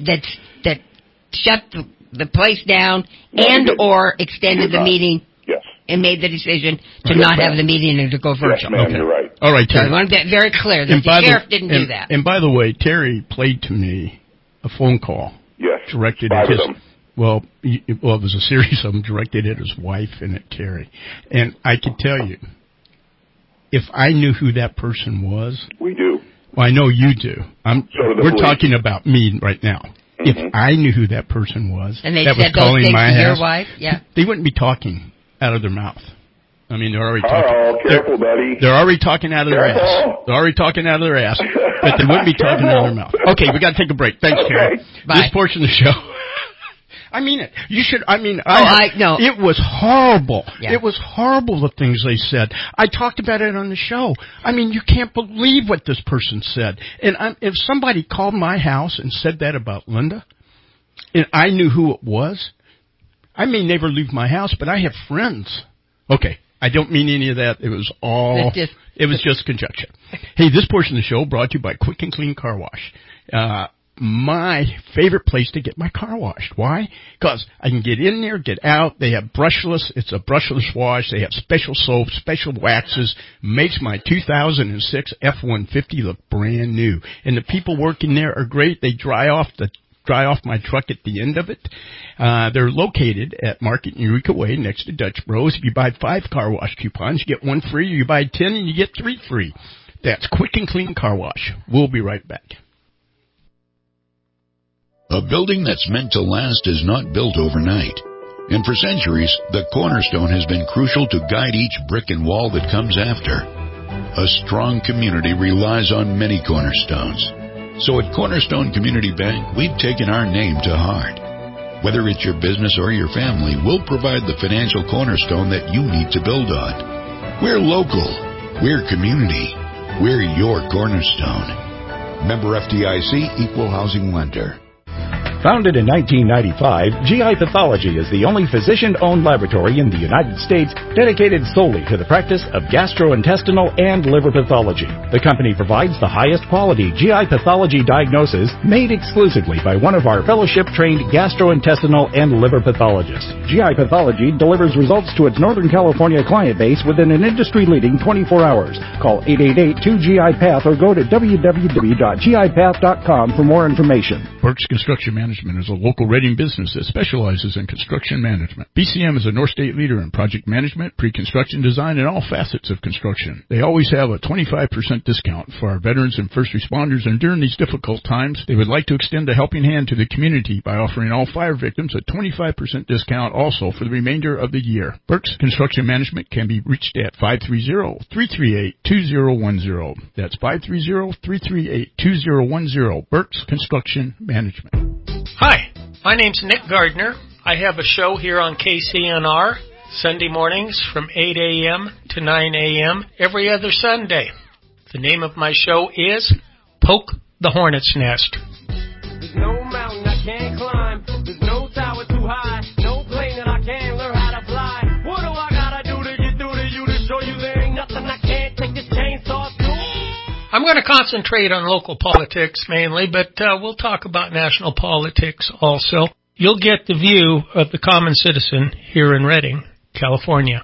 shut the place down or extended the meeting. Yes. And made the decision to not have the meeting and to go virtual. Yes, ma'am, you're right. All right, Terry. So I want to be very clear that the sheriff didn't do that. And by the way, Terry played to me a phone call. Yes. Directed Five at his. of them. Well, it was a series of them directed at his wife and at Terry. And I can tell you, if I knew who that person was. We do. Well, I know you do. We're police. Talking about me right now. Mm-hmm. If I knew who that person was, and they that said was calling those things my to house, your wife, yeah, they wouldn't be talking out of their mouth. I mean, they're already Carl, talking. Careful, buddy. They're already talking out of their ass. They're already talking out of their ass, but they wouldn't be talking out of their mouth. Okay, we got to take a break. Thanks, Karen. Bye. This portion of the show. I mean it. You should. I mean, no. It was horrible. Yeah. It was horrible, the things they said. I talked about it on the show. I mean, you can't believe what this person said. And if somebody called my house and said that about Linda, and I knew who it was, I may never leave my house, but I have friends. Okay, I don't mean any of that. It was just conjecture. Hey, this portion of the show brought to you by Quick and Clean Car Wash. My favorite place to get my car washed. Why? Because I can get in there, get out. They have brushless. It's a brushless wash. They have special soaps, special waxes. Makes my 2006 F-150 look brand new. And the people working there are great. They dry off my truck at the end of it. They're located at Market and Eureka Way next to Dutch Bros. If you buy 5 car wash coupons, you get 1 free. You buy 10 and you get 3 free. That's Quick and Clean Car Wash. We'll be right back. A building that's meant to last is not built overnight. And for centuries, the cornerstone has been crucial to guide each brick and wall that comes after. A strong community relies on many cornerstones. So at Cornerstone Community Bank, we've taken our name to heart. Whether it's your business or your family, we'll provide the financial cornerstone that you need to build on. We're local. We're community. We're your cornerstone. Member FDIC, Equal Housing Lender. Founded in 1995, GI Pathology is the only physician-owned laboratory in the United States dedicated solely to the practice of gastrointestinal and liver pathology. The company provides the highest quality GI pathology diagnosis made exclusively by one of our fellowship-trained gastrointestinal and liver pathologists. GI Pathology delivers results to its Northern California client base within an industry-leading 24 hours. Call 888-2GI-PATH or go to www.gipath.com for more information. Burke's Construction Management is a local Reading business that specializes in construction management. BCM is a North State leader in project management, pre-construction design, and all facets of construction. They always have a 25% discount for our veterans and first responders, and during these difficult times, they would like to extend a helping hand to the community by offering all fire victims a 25% discount also for the remainder of the year. Burke's Construction Management can be reached at 530-338-2010. That's 530-338-2010. Burke's Construction Management. Hi, my name's Nick Gardner. I have a show here on KCNR Sunday mornings from 8 a.m. to 9 a.m. every other Sunday. The name of my show is Poke the Hornet's Nest. There's no mountain I can't climb. There's no tower too high. No plane that I can't learn how to fly. What do I gotta do to get through to you to show you there ain't nothing I can't take this chainsaw through? I'm going to concentrate on local politics mainly, but we'll talk about national politics also. You'll get the view of the common citizen here in Redding, California.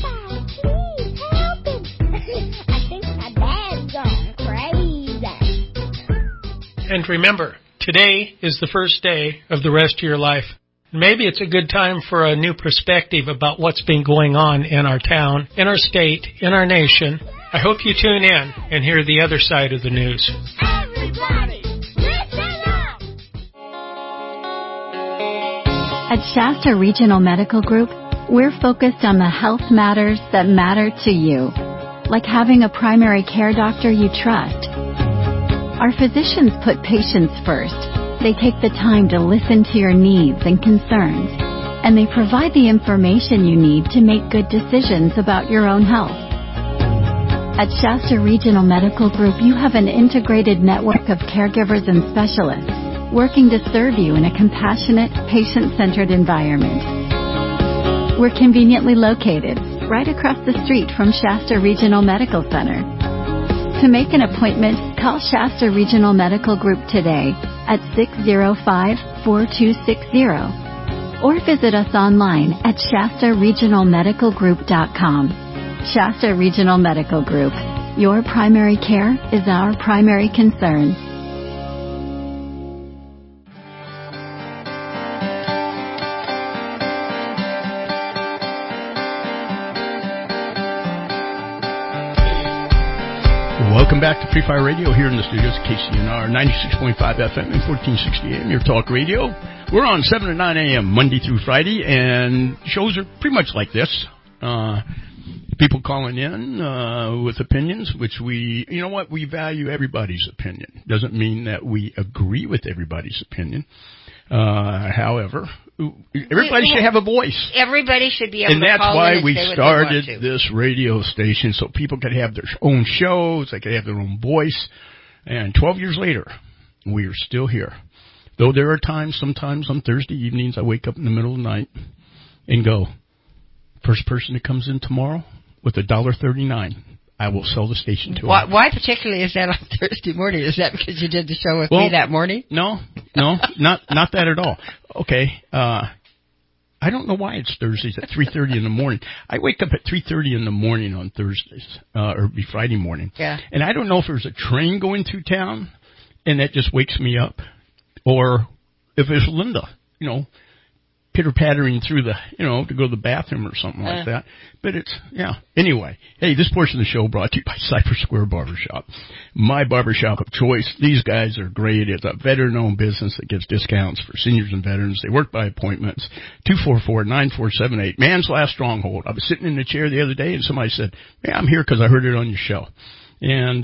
And remember, today is the first day of the rest of your life. Maybe it's a good time for a new perspective about what's been going on in our town, in our state, in our nation. I hope you tune in and hear the other side of the news. Everybody, listen up! At Shasta Regional Medical Group, we're focused on the health matters that matter to you, like having a primary care doctor you trust. Our physicians put patients first. They take the time to listen to your needs and concerns, and they provide the information you need to make good decisions about your own health. At Shasta Regional Medical Group, you have an integrated network of caregivers and specialists working to serve you in a compassionate, patient-centered environment. We're conveniently located right across the street from Shasta Regional Medical Center. To make an appointment, call Shasta Regional Medical Group today at 605-4260 or visit us online at shastaregionalmedicalgroup.com. Shasta Regional Medical Group. Your primary care is our primary concern. Welcome back to Free Fire Radio here in the studios at KCNR 96.5 FM and 1460 AM, your talk radio. We're on 7 to 9 a.m. Monday through Friday, and shows are pretty much like this. people calling in with opinions, which we value everybody's opinion. Doesn't mean that we agree with everybody's opinion. However, everybody should have a voice. Everybody should be able to call in and that's why and we say started what they want to. this radio station, so people could have their own shows, they could have their own voice. And 12 years later, we are still here. Though there are times, sometimes on Thursday evenings, I wake up in the middle of the night and go, first person that comes in tomorrow with $1.39, I will sell the station to him. Why particularly is that on Thursday morning? Is that because you did the show with me that morning? No, not that at all. Okay, I don't know why it's Thursdays at 3:30 in the morning. I wake up at 3:30 in the morning on Thursdays, or be Friday morning. Yeah. And I don't know if there's a train going through town, and that just wakes me up, or if it's Linda, pitter-pattering through to go to the bathroom or something like that. But Anyway, hey, this portion of the show brought to you by Cypher Square Barbershop. My barbershop of choice. These guys are great. It's a veteran-owned business that gives discounts for seniors and veterans. They work by appointments. 244-9478. Man's last stronghold. I was sitting in the chair the other day, and somebody said, "Hey, I'm here because I heard it on your show." And,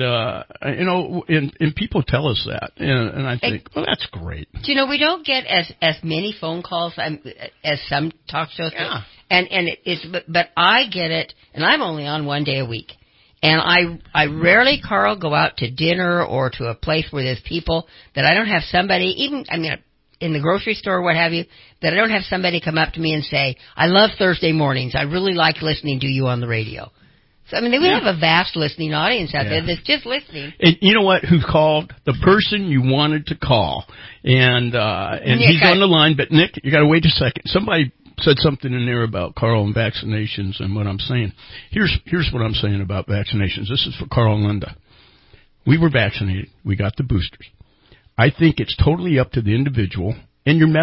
and people tell us that. And I think, well, that's great. Do we don't get as many phone calls as some talk shows. Yeah. But I get it, and I'm only on one day a week. And I rarely, Carl, go out to dinner or to a place where there's people that I don't have somebody, in the grocery store or what have you, that I don't have somebody come up to me and say, "I love Thursday mornings. I really like listening to you on the radio." So, we have a vast listening audience out there that's just listening. And you know what? Who called? The person you wanted to call. And Nick, he's on the line, but Nick, you got to wait a second. Somebody said something in there about Carl and vaccinations and what I'm saying. Here's what I'm saying about vaccinations. This is for Carl and Linda. We were vaccinated. We got the boosters. I think it's totally up to the individual and your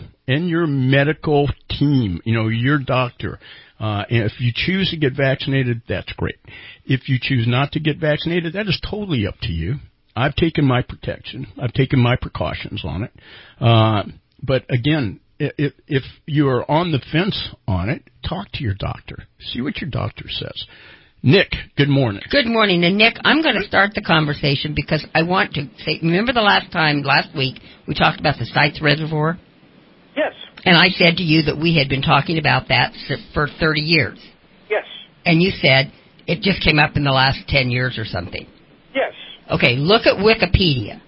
medical team, your doctor. And if you choose to get vaccinated, that's great. If you choose not to get vaccinated, that is totally up to you. I've taken my protection. I've taken my precautions on it. But again, if you're on the fence on it, talk to your doctor. See what your doctor says. Nick, good morning. Good morning. And Nick, I'm going to start the conversation because I want to say, remember last week, we talked about the Sites Reservoir? Yes. And I said to you that we had been talking about that for 30 years. Yes. And you said it just came up in the last 10 years or something. Yes. Okay, look at Wikipedia.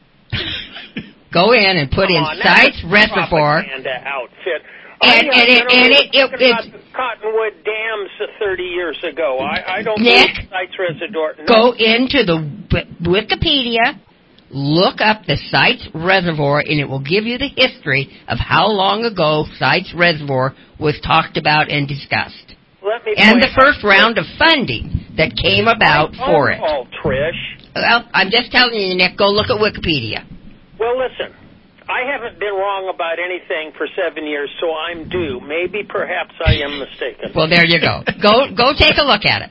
Go in and put in Sites Reservoir. Propaganda outfit. It's Cottonwood dams 30 years ago. I don't Nick, believe Sites Reservoir. No. Go into the Wikipedia. Look up the Sites Reservoir, and it will give you the history of how long ago Sites Reservoir was talked about and discussed. And the first round of funding that came about for it. Oh, Trish. Well, I'm just telling you, Nick, go look at Wikipedia. Well, listen, I haven't been wrong about anything for 7 years, so I'm due. Maybe, perhaps I am mistaken. Well, there you go. Go take a look at it.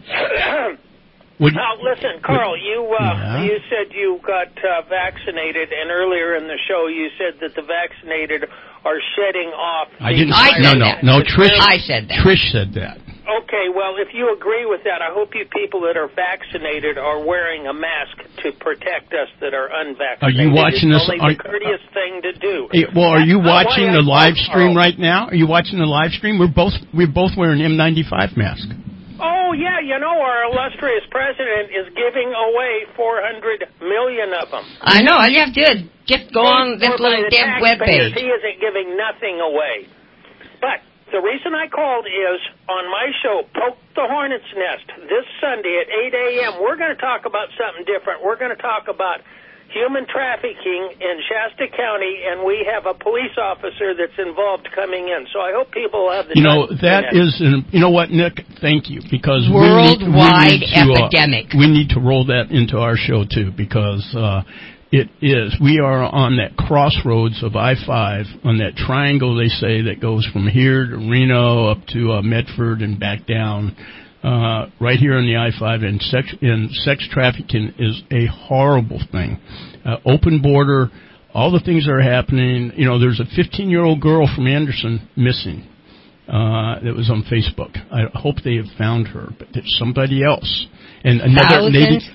Now, listen, Carl, you said you got vaccinated, and earlier in the show you said that the vaccinated are shedding off. No, Trish. I said that. Trish said that. Okay, well, if you agree with that, I hope you people that are vaccinated are wearing a mask to protect us that are unvaccinated. Are you watching it's this? Only the courteous thing to do. Are you watching the live stream right now? Are you watching the live stream? We're both wearing N95 masks. Oh, yeah, our illustrious president is giving away 400 million of them. I know, all you have to do is just go on this little damn webpage. He isn't giving nothing away. But the reason I called is, on my show, Poke the Hornet's Nest, this Sunday at 8 a.m., we're going to talk about something different. We're going to talk about human trafficking in Shasta County, and we have a police officer that's involved coming in. So I hope people will have the time. You know what, Nick? Thank you, because worldwide epidemic. We need to roll that into our show too, because it is. We are on that crossroads of I-5, on that triangle they say that goes from here to Reno up to Medford and back down. Right here on the I-5, and sex trafficking is a horrible thing. Open border, all the things that are happening. There's a 15-year-old girl from Anderson missing. that was on Facebook. I hope they have found her, but there's somebody else. And another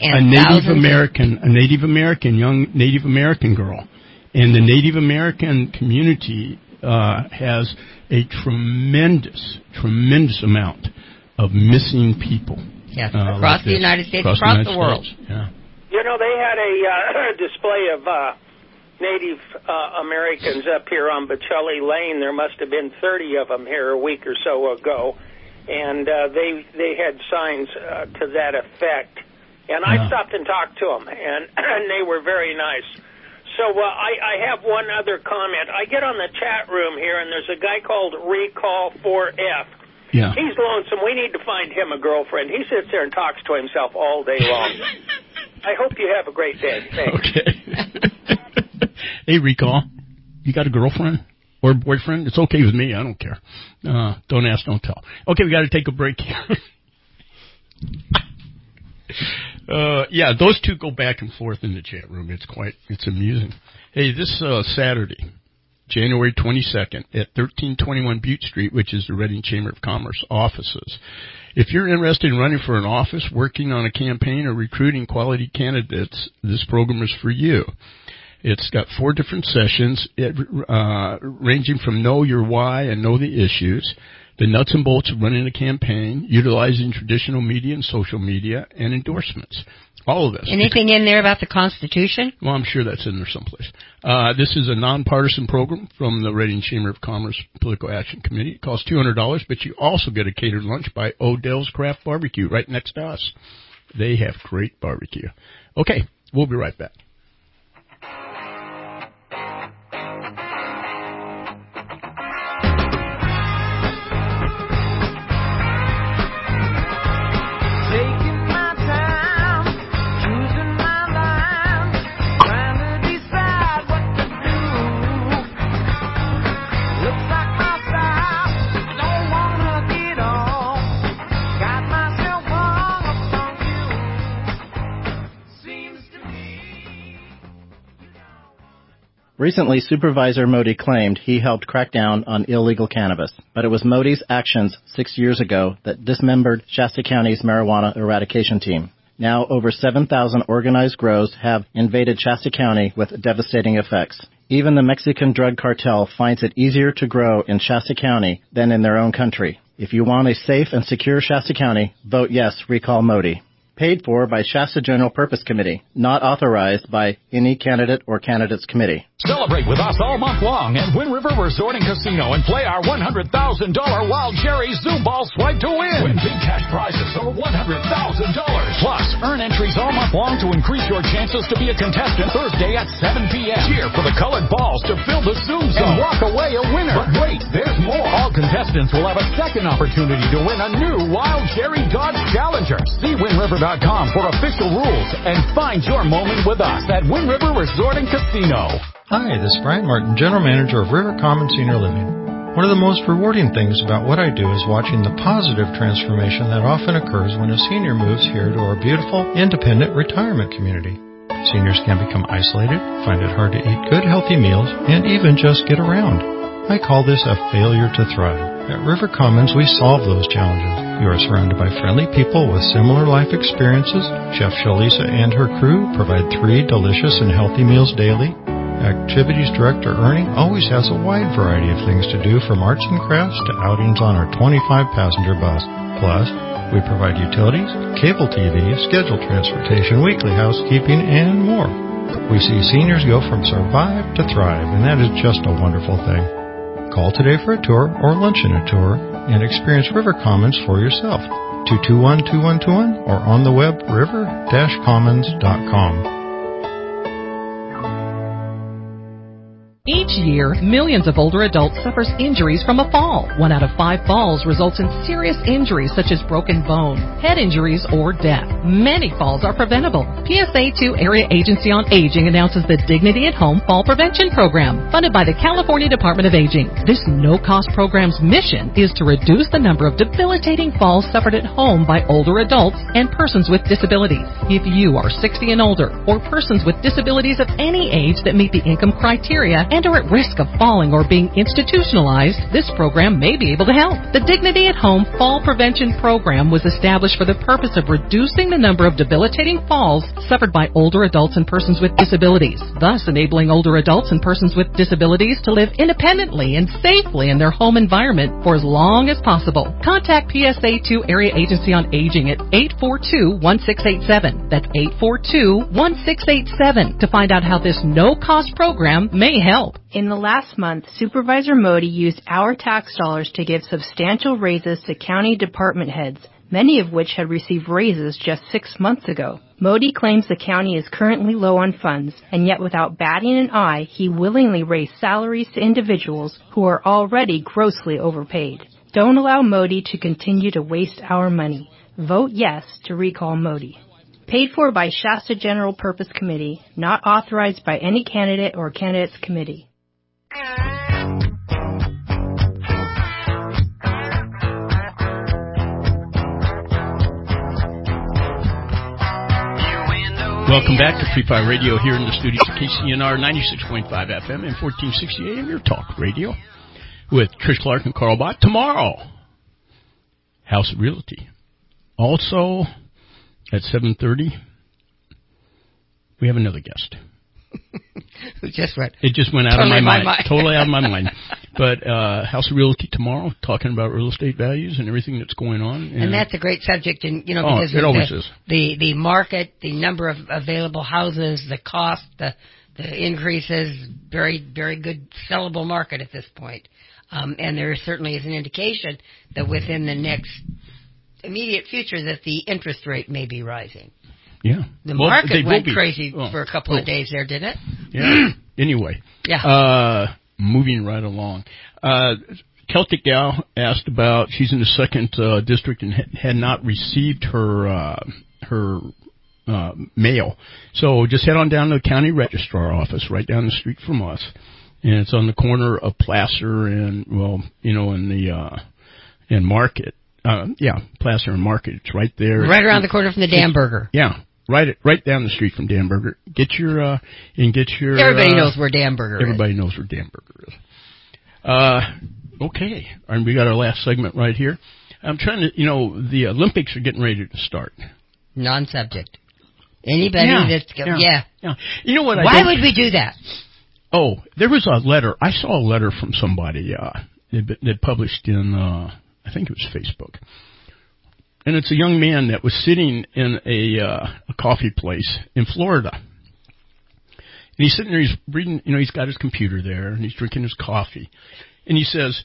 Native American, young Native American girl. And the Native American community has a tremendous amount of missing people. Yes, across the United States, across the world. Yeah. You know, they had a display of Native Americans up here on Bocelli Lane. There must have been 30 of them here a week or so ago, and they had signs to that effect. And I stopped and talked to them, and they were very nice. So I have one other comment. I get on the chat room here, and there's a guy called Recall4F. Yeah. He's lonesome. We need to find him a girlfriend. He sits there and talks to himself all day long. I hope you have a great day. Thanks. Okay. Hey, Recall, you got a girlfriend or boyfriend? It's okay with me. I don't care. Don't ask, don't tell. Okay, we got to take a break here. Yeah, those two go back and forth in the chat room. It's amusing. Hey, this Saturday, January 22nd at 1321 Butte Street, which is the Reading Chamber of Commerce offices. If you're interested in running for an office, working on a campaign, or recruiting quality candidates, this program is for you. It's got 4 different sessions, ranging from know your why and know the issues, the nuts and bolts of running a campaign, utilizing traditional media and social media, and endorsements. All of this. Anything in there about the Constitution? Well, I'm sure that's in there someplace. This is a nonpartisan program from the Reading Chamber of Commerce Political Action Committee. It costs $200, but you also get a catered lunch by Odell's Craft Barbecue right next to us. They have great barbecue. Okay, we'll be right back. Recently, Supervisor Modi claimed he helped crack down on illegal cannabis, but it was Modi's actions 6 years ago that dismembered Shasta County's marijuana eradication team. Now, over 7,000 organized grows have invaded Shasta County with devastating effects. Even the Mexican drug cartel finds it easier to grow in Shasta County than in their own country. If you want a safe and secure Shasta County, vote yes, recall Modi. Paid for by Shasta General Purpose Committee, not authorized by any candidate or candidates committee. Celebrate with us all month long at Wind River Resort and Casino and play our $100,000 Wild Cherry Zoo Ball Swipe to win. Win big cash prizes over $100,000. Plus, earn entries all month long to increase your chances to be a contestant Thursday at 7 p.m. Cheer for the colored balls to fill the Zoom Zone and walk away a winner. But wait, there's more. All contestants will have a second opportunity to win a new Wild Cherry Dodge Challenger. See WindRiver.com for official rules and find your moment with us at Wind River Resort and Casino. Hi, this is Brian Martin, General Manager of River Commons Senior Living. One of the most rewarding things about what I do is watching the positive transformation that often occurs when a senior moves here to our beautiful, independent retirement community. Seniors can become isolated, find it hard to eat good, healthy meals, and even just get around. I call this a failure to thrive. At River Commons, we solve those challenges. You are surrounded by friendly people with similar life experiences. Chef Shalisa and her crew provide 3 delicious and healthy meals daily. Activities Director Ernie always has a wide variety of things to do, from arts and crafts to outings on our 25-passenger bus. Plus, we provide utilities, cable TV, scheduled transportation, weekly housekeeping, and more. We see seniors go from survive to thrive, and that is just a wonderful thing. Call today for a tour or lunch in a tour and experience River Commons for yourself. 221-2121 or on the web river-commons.com. Each year, millions of older adults suffer injuries from a fall. 1 out of 5 falls results in serious injuries such as broken bone, head injuries, or death. Many falls are preventable. PSA 2 Area Agency on Aging announces the Dignity at Home Fall Prevention Program, funded by the California Department of Aging. This no-cost program's mission is to reduce the number of debilitating falls suffered at home by older adults and persons with disabilities. If you are 60 and older, or persons with disabilities of any age that meet the income criteria and are at risk of falling or being institutionalized, this program may be able to help. The Dignity at Home Fall Prevention Program was established for the purpose of reducing the number of debilitating falls suffered by older adults and persons with disabilities, thus enabling older adults and persons with disabilities to live independently and safely in their home environment for as long as possible. Contact PSA2 Area Agency on Aging at 842-1687. That's 842-1687 to find out how this no-cost program may help. In the last month, Supervisor Modi used our tax dollars to give substantial raises to county department heads, many of which had received raises just 6 months ago. Modi claims the county is currently low on funds, and yet without batting an eye, he willingly raised salaries to individuals who are already grossly overpaid. Don't allow Modi to continue to waste our money. Vote yes to recall Modi. Paid for by Shasta General Purpose Committee, not authorized by any candidate or candidates committee. Welcome back to Free Fire Radio here in the studios of KCNR 96.5 FM and 1460 AM, your talk radio, with Trish Clark and Carl Bott. Tomorrow, House of Realty. Also, at 7:30, we have another guest. Who just went? It just went out of my mind. Totally out of my mind. But House of Realty tomorrow, talking about real estate values and everything that's going on. And that's a great subject, and because it always is. The market, the number of available houses, the cost, the increases, very, very good sellable market at this point. And there certainly is an indication that within the next immediate future that the interest rate may be rising. Yeah. The market went crazy for a couple of days there, didn't it? Yeah. Anyway. Yeah. Moving right along. Celtic Gal asked about, she's in the 2nd district and had not received her mail. So just head on down to the county registrar office right down the street from us. And it's on the corner of Placer and, in Market. Placer and Market. It's right there. Right around the corner from the Damburger. Yeah. Right down the street from Damburger. Get your. Everybody knows where Damburger is. Everybody knows where Damburger is. Okay. And we got our last segment right here. I'm trying to, the Olympics are getting ready to start. Non-subject. Anybody that's, yeah. You know what? Why would we do that? Oh, there was a letter. I saw a letter from somebody that published in, I think it was Facebook. And it's a young man that was sitting in a coffee place in Florida. And he's sitting there, he's reading, he's got his computer there, and he's drinking his coffee. And he says,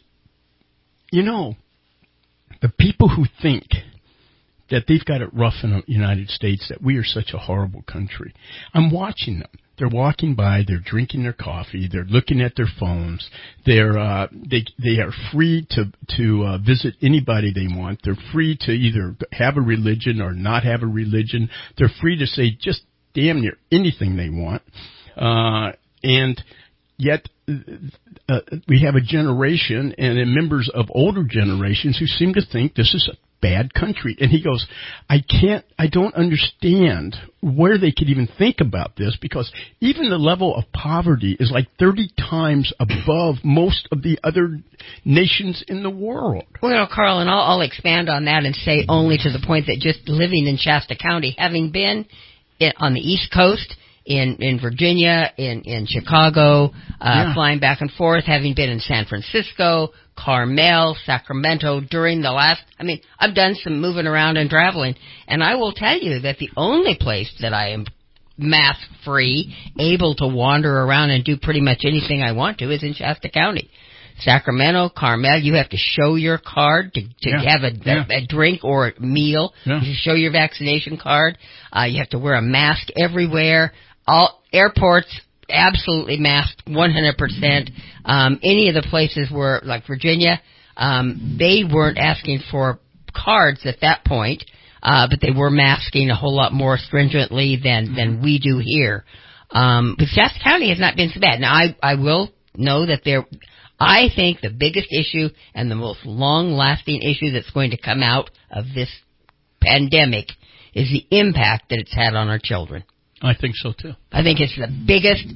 the people who think that they've got it rough in the United States, that we are such a horrible country, I'm watching them. They're walking by, they're drinking their coffee, they're looking at their phones, they are free to visit anybody they want, they're free to either have a religion or not have a religion, they're free to say just damn near anything they want, and yet we have a generation and members of older generations who seem to think this is a bad country. And he goes, I don't understand where they could even think about this, because even the level of poverty is like 30 times above most of the other nations in the world. Well, Carl, and I'll expand on that and say only to the point that just living in Shasta County, having been on the East Coast, in Virginia, in Chicago, flying back and forth, having been in San Francisco, Carmel, Sacramento during the last, I've done some moving around and traveling, and I will tell you that the only place that I am mask-free, able to wander around and do pretty much anything I want to is in Shasta County. Sacramento, Carmel, you have to show your card to have a drink or a meal. Yeah. You show your vaccination card. You have to wear a mask everywhere. All airports, absolutely masked, 100%. Any of the places where, like Virginia, they weren't asking for cards at that point, but they were masking a whole lot more stringently than we do here. But Shasta County has not been so bad. Now, I will know that I think the biggest issue and the most long-lasting issue that's going to come out of this pandemic is the impact that it's had on our children. I think so, too. I think it's the biggest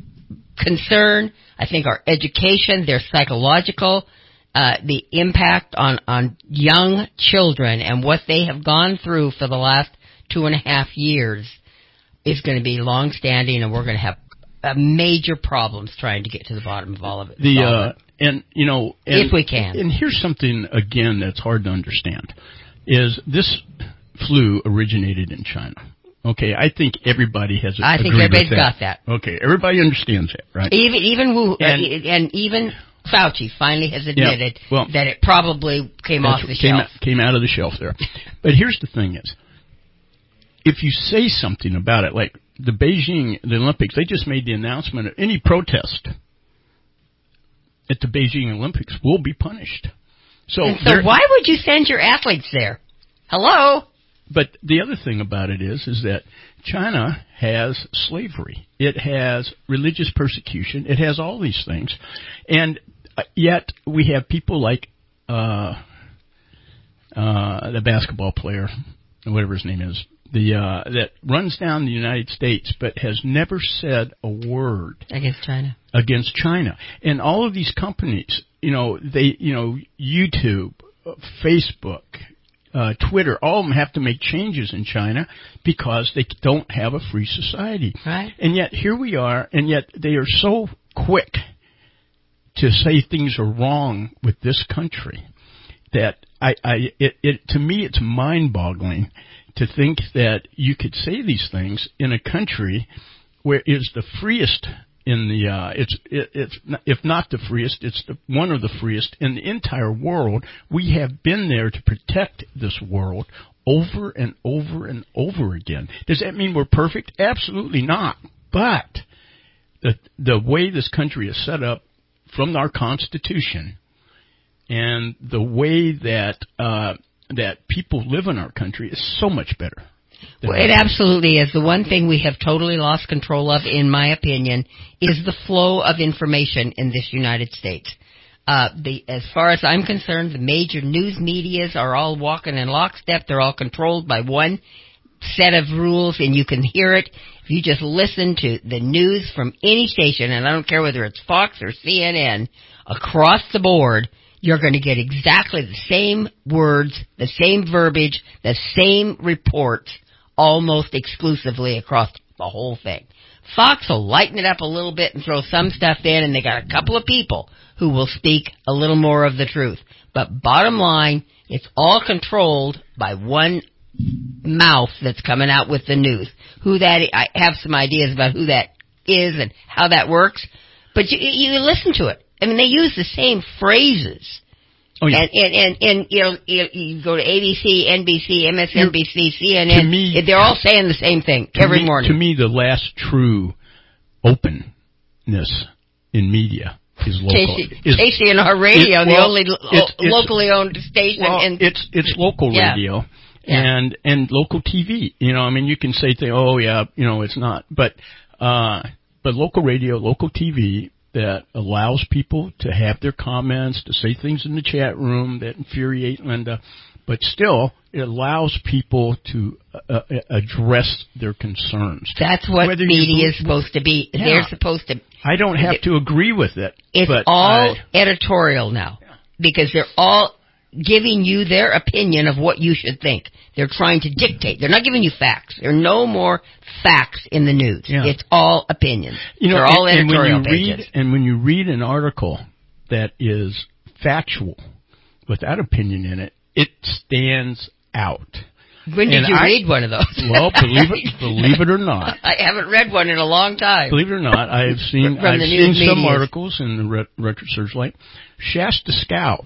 concern. I think our education, their psychological, the impact on young children and what they have gone through for the last 2.5 years is going to be long-standing, and we're going to have major problems trying to get to the bottom of all of it. If we can. And here's something, again, that's hard to understand, is this flu originated in China. Okay, I think everybody has agreed with that. I think everybody's got that. Okay, everybody understands that, right? Even Wu, and even Fauci finally has admitted that it probably came off the shelf. Came out of the shelf there. But here's the thing is, if you say something about it, like the Olympics, they just made the announcement of any protest at the Beijing Olympics will be punished. So why would you send your athletes there? Hello? But the other thing about it is that China has slavery. It has religious persecution. It has all these things. And yet we have people like the basketball player, whatever his name is, that runs down the United States but has never said a word against China. And all of these companies, YouTube, Facebook, Twitter, all of them have to make changes in China because they don't have a free society. Right. And yet here we are, and yet they are so quick to say things are wrong with this country that to me it's mind-boggling to think that you could say these things in a country where it's the freest in the if not the freest, it's one of the freest in the entire world. We have been there to protect this world over and over and over again. Does that mean we're perfect? Absolutely not. But the way this country is set up from our Constitution and the way that people live in our country is so much better. Well, it absolutely is. The one thing we have totally lost control of, in my opinion, is the flow of information in this United States. As far as I'm concerned, the major news medias are all walking in lockstep. They're all controlled by one set of rules, and you can hear it. If you just listen to the news from any station, and I don't care whether it's Fox or CNN, across the board, you're going to get exactly the same words, the same verbiage, the same reports, almost exclusively across the whole thing. Fox will lighten it up a little bit and throw some stuff in, and they got a couple of people who will speak a little more of the truth. But bottom line, it's all controlled by one mouth that's coming out with the news. I have some ideas about who that is and how that works, but you listen to it. I mean, they use the same phrases. Oh, yeah. And you go to ABC, NBC, MSNBC, CNN, they're all saying the same thing every morning. To me, the last true openness in media is local. KCNR Radio, the only locally owned station. Well, it's local radio and local TV. You can say, it's not. But local radio, local TV, that allows people to have their comments, to say things in the chat room that infuriate Linda, but still it allows people to address their concerns. That's what media is supposed to be. Yeah. They're supposed to. I don't have to agree with it. It's all editorial now because they're all giving you their opinion of what you should think. They're trying to dictate. They're not giving you facts. There are no more facts in the news. Yeah. It's all opinions. They're all editorial pages. And when you read an article that is factual, without opinion in it, it stands out. When did you read one of those? Well, believe it or not. I haven't read one in a long time. Believe it or not, I've seen some articles in the Retro Searchlight. Shasta Scout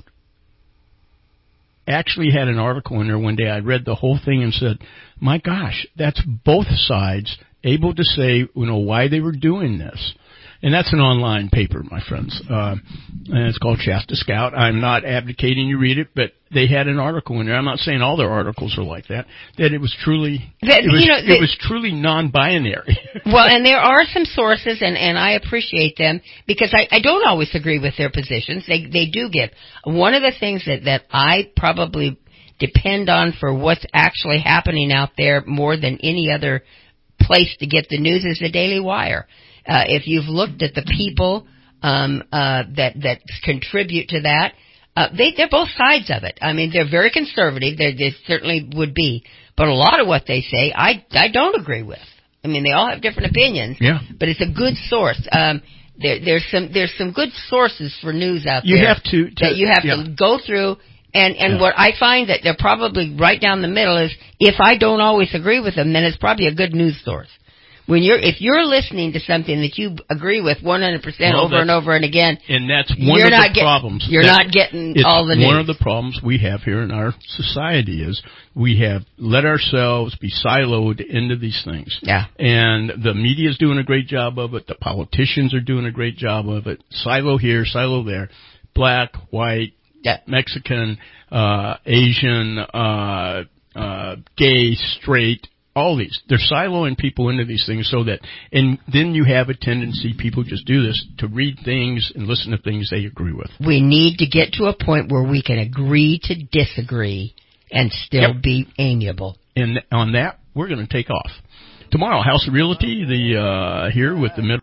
actually had an article in there one day. I read the whole thing and said, my gosh, that's both sides able to say, why they were doing this. And that's an online paper, my friends. And it's called Shasta Scout. I'm not advocating you read it, but they had an article in there. I'm not saying all their articles are like that. That it was truly, it was truly non-binary. Well, and there are some sources, and I appreciate them because I don't always agree with their positions. They do give. One of the things that I probably depend on for what's actually happening out there more than any other place to get the news is the Daily Wire. If you've looked at the people that contribute to that, they're both sides of it. I mean, they're very conservative. They certainly would be. But a lot of what they say, I don't agree with. I mean, they all have different opinions. Yeah. But it's a good source. There's some good sources for news out you there. Have to that you have to go through. And what I find that they're probably right down the middle is, if I don't always agree with them, then it's probably a good news source. If you're listening to something that you agree with 100% over and over and again, and that's one of the problems. You're not getting all the news. One of the problems we have here in our society is we have let ourselves be siloed into these things. Yeah. And the media is doing a great job of it. The politicians are doing a great job of it. Silo here, silo there. Black, white, Mexican, Asian, gay, straight, all these. They're siloing people into these things so that, and then you have a tendency, people just do this, to read things and listen to things they agree with. We need to get to a point where we can agree to disagree and still be amiable. And on that, we're going to take off. Tomorrow, House of Realty, here with the middle.